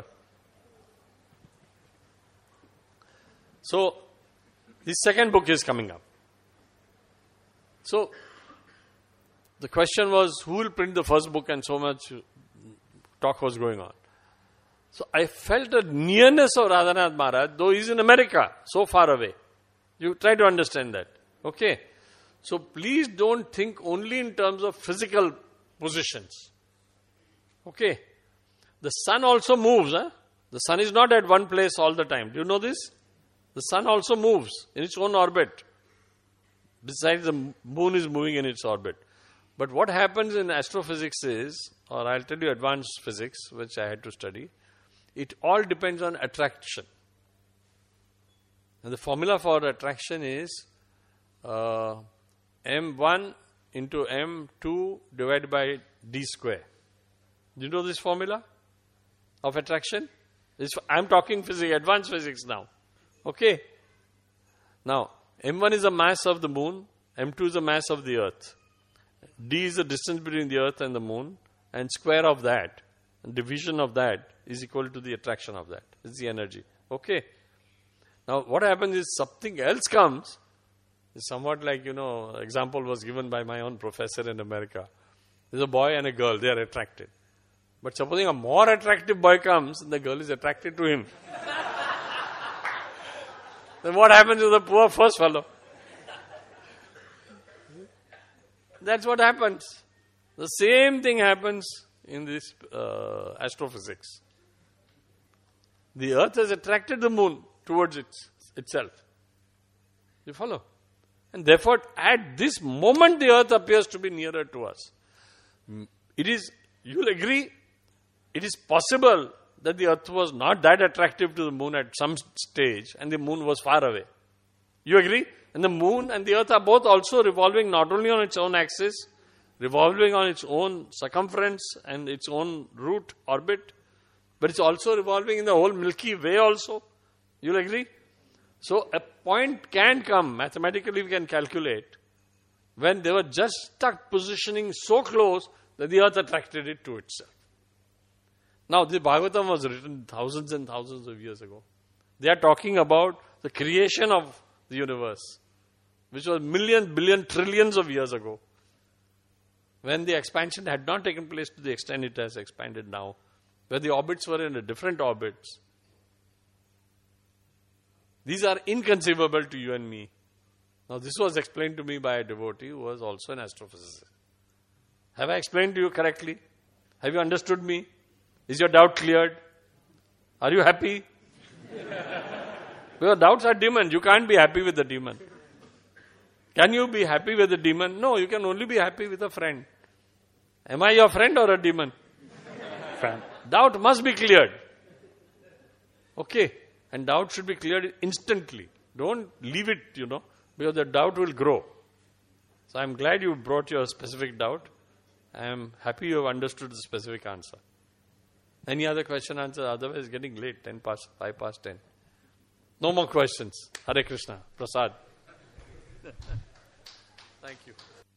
So, his second book is coming up. So, the question was, who will print the first book, and so much talk was going on. So, I felt a nearness of Radhanath Maharaj, though he's in America, so far away. You try to understand that. Okay? So, please don't think only in terms of physical positions. Okay? The sun also moves. Huh? The sun is not at one place all the time. Do you know this? The sun also moves in its own orbit. Besides, the moon is moving in its orbit. But what happens in astrophysics is, or I'll tell you advanced physics, which I had to study, it all depends on attraction. And the formula for attraction is uh, M one into M two divided by D square. Do you know this formula of attraction? This, I'm talking physics, advanced physics now. Okay. Now, M one is the mass of the moon, M two is the mass of the earth. D is the distance between the earth and the moon, and square of that, and division of that is equal to the attraction of that. It's the energy. Okay. Now, what happens is something else comes. It's somewhat like, you know, example was given by my own professor in America. There's a boy and a girl, they are attracted. But supposing a more attractive boy comes, and the girl is attracted to him. Then what happens to the poor first fellow? That's what happens. The same thing happens in this uh, astrophysics. The earth has attracted the moon towards its, itself. You follow? And therefore, at this moment, the earth appears to be nearer to us. It is, you'll agree, it is possible that the earth was not that attractive to the moon at some stage and the moon was far away. You agree? And the moon and the earth are both also revolving not only on its own axis, revolving on its own circumference and its own route, orbit, but it's also revolving in the whole Milky Way also. You'll agree? So a point can come, mathematically we can calculate, when they were just stuck positioning so close that the earth attracted it to itself. Now, the Bhagavatam was written thousands and thousands of years ago. They are talking about the creation of the universe, which was millions, billion, trillions of years ago, when the expansion had not taken place to the extent it has expanded now, where the orbits were in a different orbits. These are inconceivable to you and me. Now, this was explained to me by a devotee who was also an astrophysicist. Have I explained to you correctly? Have you understood me? Is your doubt cleared? Are you happy? Because doubts are demons. You can't be happy with the demon. Can you be happy with a demon? No, you can only be happy with a friend. Am I your friend or a demon? Friend. Doubt must be cleared. Okay. And doubt should be cleared instantly. Don't leave it, you know, because the doubt will grow. So I'm glad you brought your specific doubt. I am happy you have understood the specific answer. Any other question, answer? Otherwise, it's getting late, ten past, five past ten. No more questions. Hare Krishna. Prasad. Thank you.